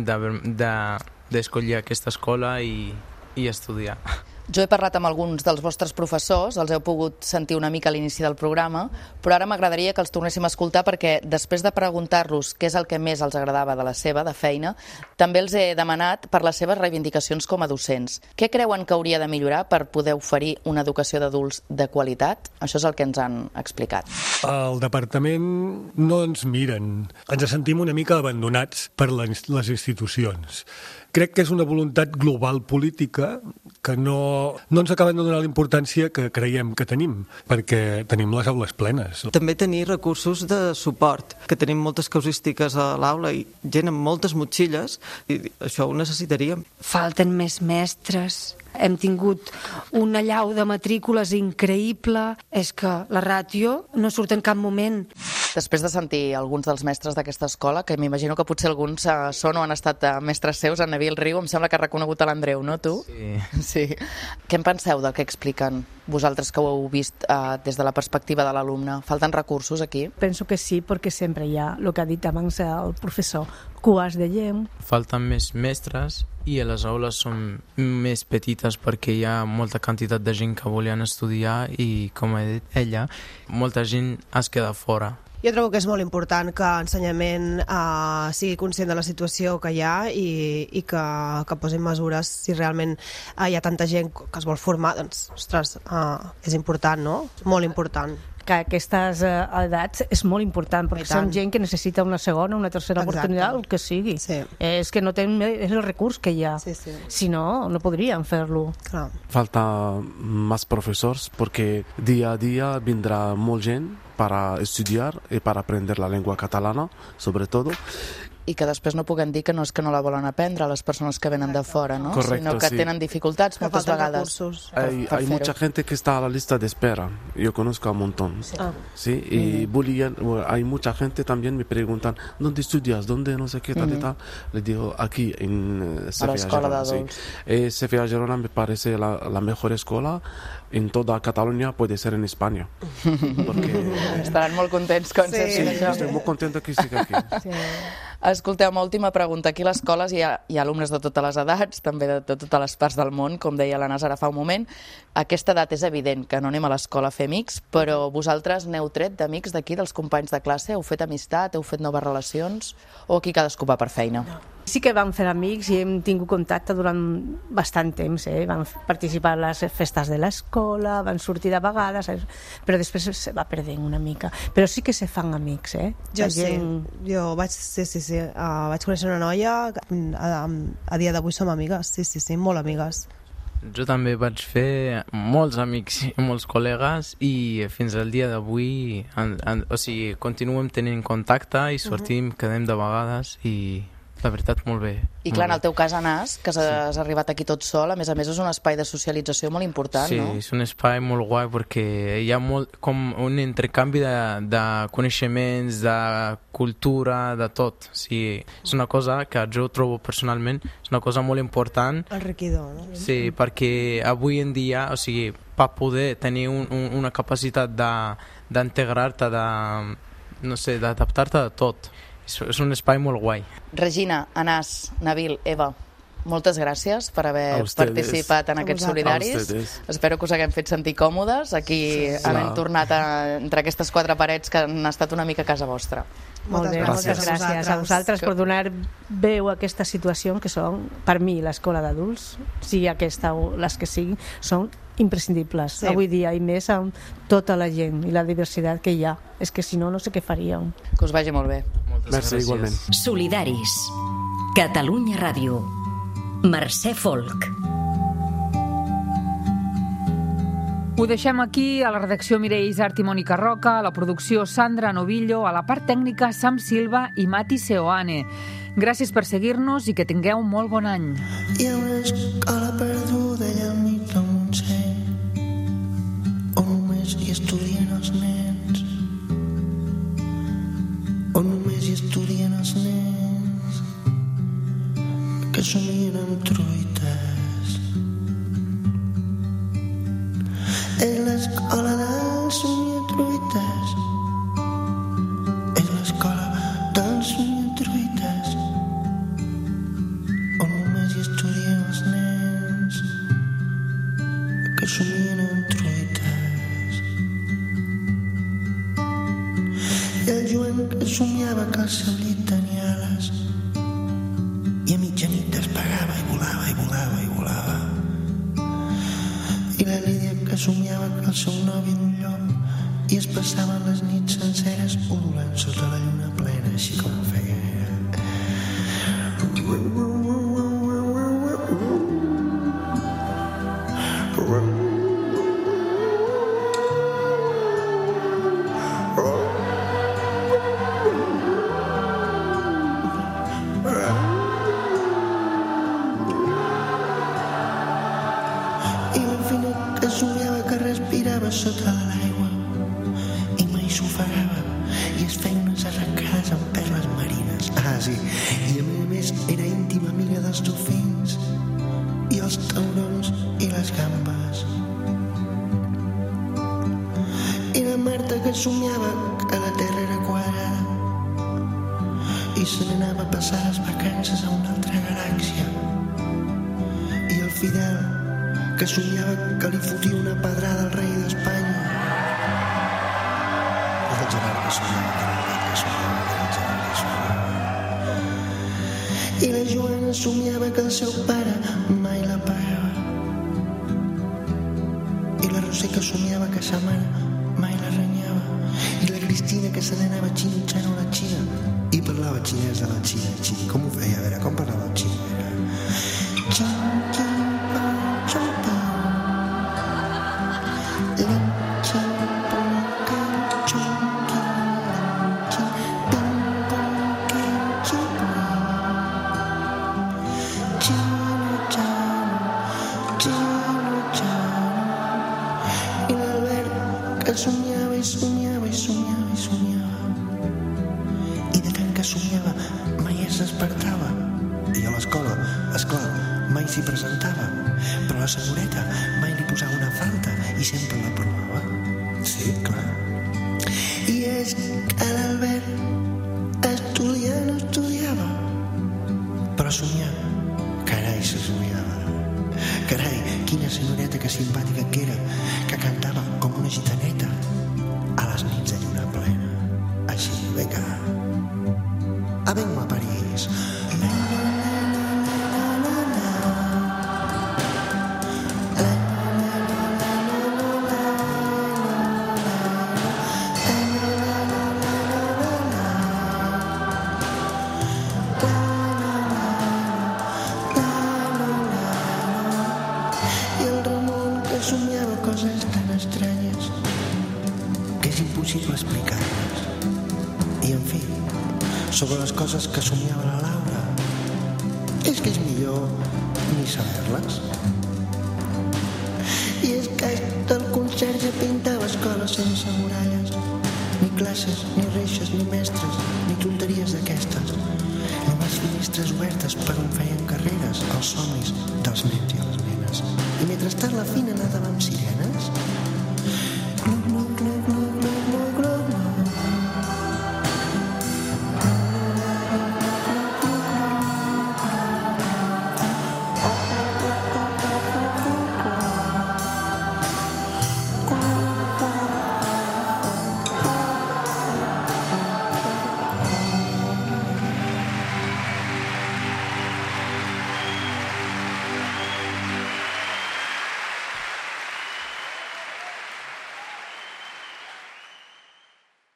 d'escollir aquesta escola i estudiar. Jo he parlat amb alguns dels vostres professors, els heu pogut sentir una mica a l'inici del programa, però ara m'agradaria que els tornéssim a escoltar perquè després de preguntar-los què és el que més els agradava de la seva, de feina, també els he demanat per les seves reivindicacions com a docents. Què creuen que hauria de millorar per poder oferir una educació d'adults de qualitat? Això és el que ens han explicat. Al departament no ens miren, ens sentim una mica abandonats per les institucions. Crec que és una voluntat global política que no ens acaben de donar la importància que creiem que tenim, perquè tenim les aules plenes. També tenir recursos de suport, que tenim moltes causístiques a l'aula i gent amb moltes motxilles, i això ho necessitaríem. Falten més mestres. Hem tingut una allau de matrícules increïble. És que la ràtio no surt en cap moment. Després de sentir alguns dels mestres d'aquesta escola, que m'imagino que potser alguns són o han estat mestres seus, en Nabil Riu, em sembla que ha reconegut a l'Andreu, no, tu? Sí. Què en penseu del que expliquen vosaltres que ho heu vist des de la perspectiva de l'alumne? Falten recursos aquí? Penso que sí, perquè sempre hi ha el que ha dit abans el professor, cues de gent. Falten més mestres i les aules són més petites perquè hi ha molta quantitat de gent que volien estudiar i, com ha dit ella, molta gent es queda fora. Jo trobo que és molt important que l'ensenyament sigui conscient de la situació que hi ha i que posin mesures. Si realment hi ha tanta gent que es vol formar, doncs, ostres, és important, no? Molt important. Que aquestes edats és molt important, perquè són gent que necessita una segona, una tercera oportunitat, el que sigui. Sí. És que no tenen el recurs que hi ha. Sí. Si no, no podrien fer-lo. Falta más profesors porque día a día vendrá molt gent para estudiar y para aprender la lengua catalana, sobre todo. I que després no puguem dir que no és que no la volen aprendre les persones que venen de fora, ¿no? Correcto, sinó que tenen dificultats moltes vegades. Hay mucha gente que está a la lista de espera. Yo conozco a un montón. Sí. Y hay mucha gente también me preguntan, ¿dónde estudias? ¿Dónde no sé qué tal y tal? Les digo, aquí en CFA Girona. CFA Girona me parece la mejor escuela en toda Catalunya, puede ser en España. Estaran molt contents quan siguin això. Estic molt contenta que estic aquí. Escolteu, una última pregunta. Aquí a les escoles hi ha alumnes de totes les edats, també de totes les parts del món, com deia la Nasa ara fa un moment. A aquesta edat és evident que no anem a l'escola a fer amics, però vosaltres n'heu tret d'amics d'aquí, dels companys de classe? Heu fet amistat? Heu fet noves relacions? O aquí cadascú va per feina? Sí que vam fer amics i hem tingut contacte durant bastant temps, Vam participar a les festes de l'escola, van sortir de vegades, però després se va perdent una mica. Però sí que se fan amics, Jo jo vaig conèixer una noia, a dia d'avui som amigues, sí, molt amigues. Jo també vaig fer molts amics i molts col·legues i fins al dia d'avui continuem tenint contacte i sortim, quedem de vegades i la veritat molt bé. I clar, en el teu cas, Anas, que has arribat aquí tot sol, a més és un espai de socialització molt important, no? Sí, és un espai molt guai perquè hi ha com un intercanvi de coneixements, de cultura, de tot. Sí, és una cosa que jo trobo personalment, és una cosa molt important. Enriquidor, no? Sí, perquè avui en dia, per poder tenir una capacitat d'integrar-te, d'adaptar-te de tot. És un espai molt guai. Regina, Anas, Nabil, Eva, moltes gràcies per haver participat en aquests solidaris. Espero que us haguem fet sentir còmodes aquí, havent tornat entre aquestes quatre parets que han estat una mica a casa vostra. Molt bé, moltes gràcies a vosaltres per donar veu a aquesta situació que són, per mi, l'escola d'adults, sigui aquesta o les que siguin, són imprescindibles avui dia, i més amb tota la gent i la diversitat que hi ha. És que si no, no sé què faríem. Que us vagi molt bé. Merci, igualment. Solidaris. Catalunya Ràdio. Mercè Folk. Ho deixem aquí, a la redacció Mireia Isart i Mònica Roca, a la producció Sandra Novillo, a la part tècnica Sam Silva i Mati Seoane. Gràcies per seguir-nos i que tingueu molt bon any. Hi ha una escola perduda allà al mig del Montseny, on només hi estudien els nens, on només hi estudien els nens que somien amb truites. És l'escola dels somiatruites, és l'escola dels somiatruites, on només hi estudien els nens que somien amb truites. I el Joan que somiava que el seu llit tenia ales i a mitjanit despegava i volava i volava i volava. I la Lídia que somiava que el seu nòvio era un llop i es passaven les nits senceres udolant sota la lluna plena, així com ho feia. I la Fina que somiava que respirava sota de l'aigua i mai s'ofegava i es feia unes arrancades amb perles marines. Sí, i a més era íntima amiga dels dofins i els taurons i les gambes. I la Marta que somiava que la Terra era quadrada i se n'anava a passar les vacances a una altra galàxia. I el Fidel que somiava que li fotia una pedrada al rei d'Espanya. I el Gerard que somiava que el Gerard que somiava. I la Joana somiava que el seu pare mai la pagava. I la Roser que somiava que sa mare mai la renyava. I la Cristina que se n'anava xinxant a la Xina i parlava xinès de la Xina. Com ho feia? A veure, com parlava el xina? Xin, xin, somiava i somiava i somiava i somiava i de tant que somiava mai es despertava i a l'escola, esclar, mai s'hi presentava, però la senyoreta mai li posava una falta i sempre la provava. Sí, clar. I és que l'Albert estudiar no estudiava, però somiar, carai, se somiava. Carai, quina senyoreta que simpàtica que era, que cantava com una gitaneta a les nits de lluna plena. Així, vinga, vengo a París. sobre les coses que somiava la Laura. És que és millor ni saber-les. I és que el conserge pintava escoles sense muralles, ni classes, ni reixes, ni mestres, ni tonteries d'aquestes. Només finestres obertes per on feien carreres els somnis dels nens i les nenes. I mentrestant la Fina nadava amb sirenes. No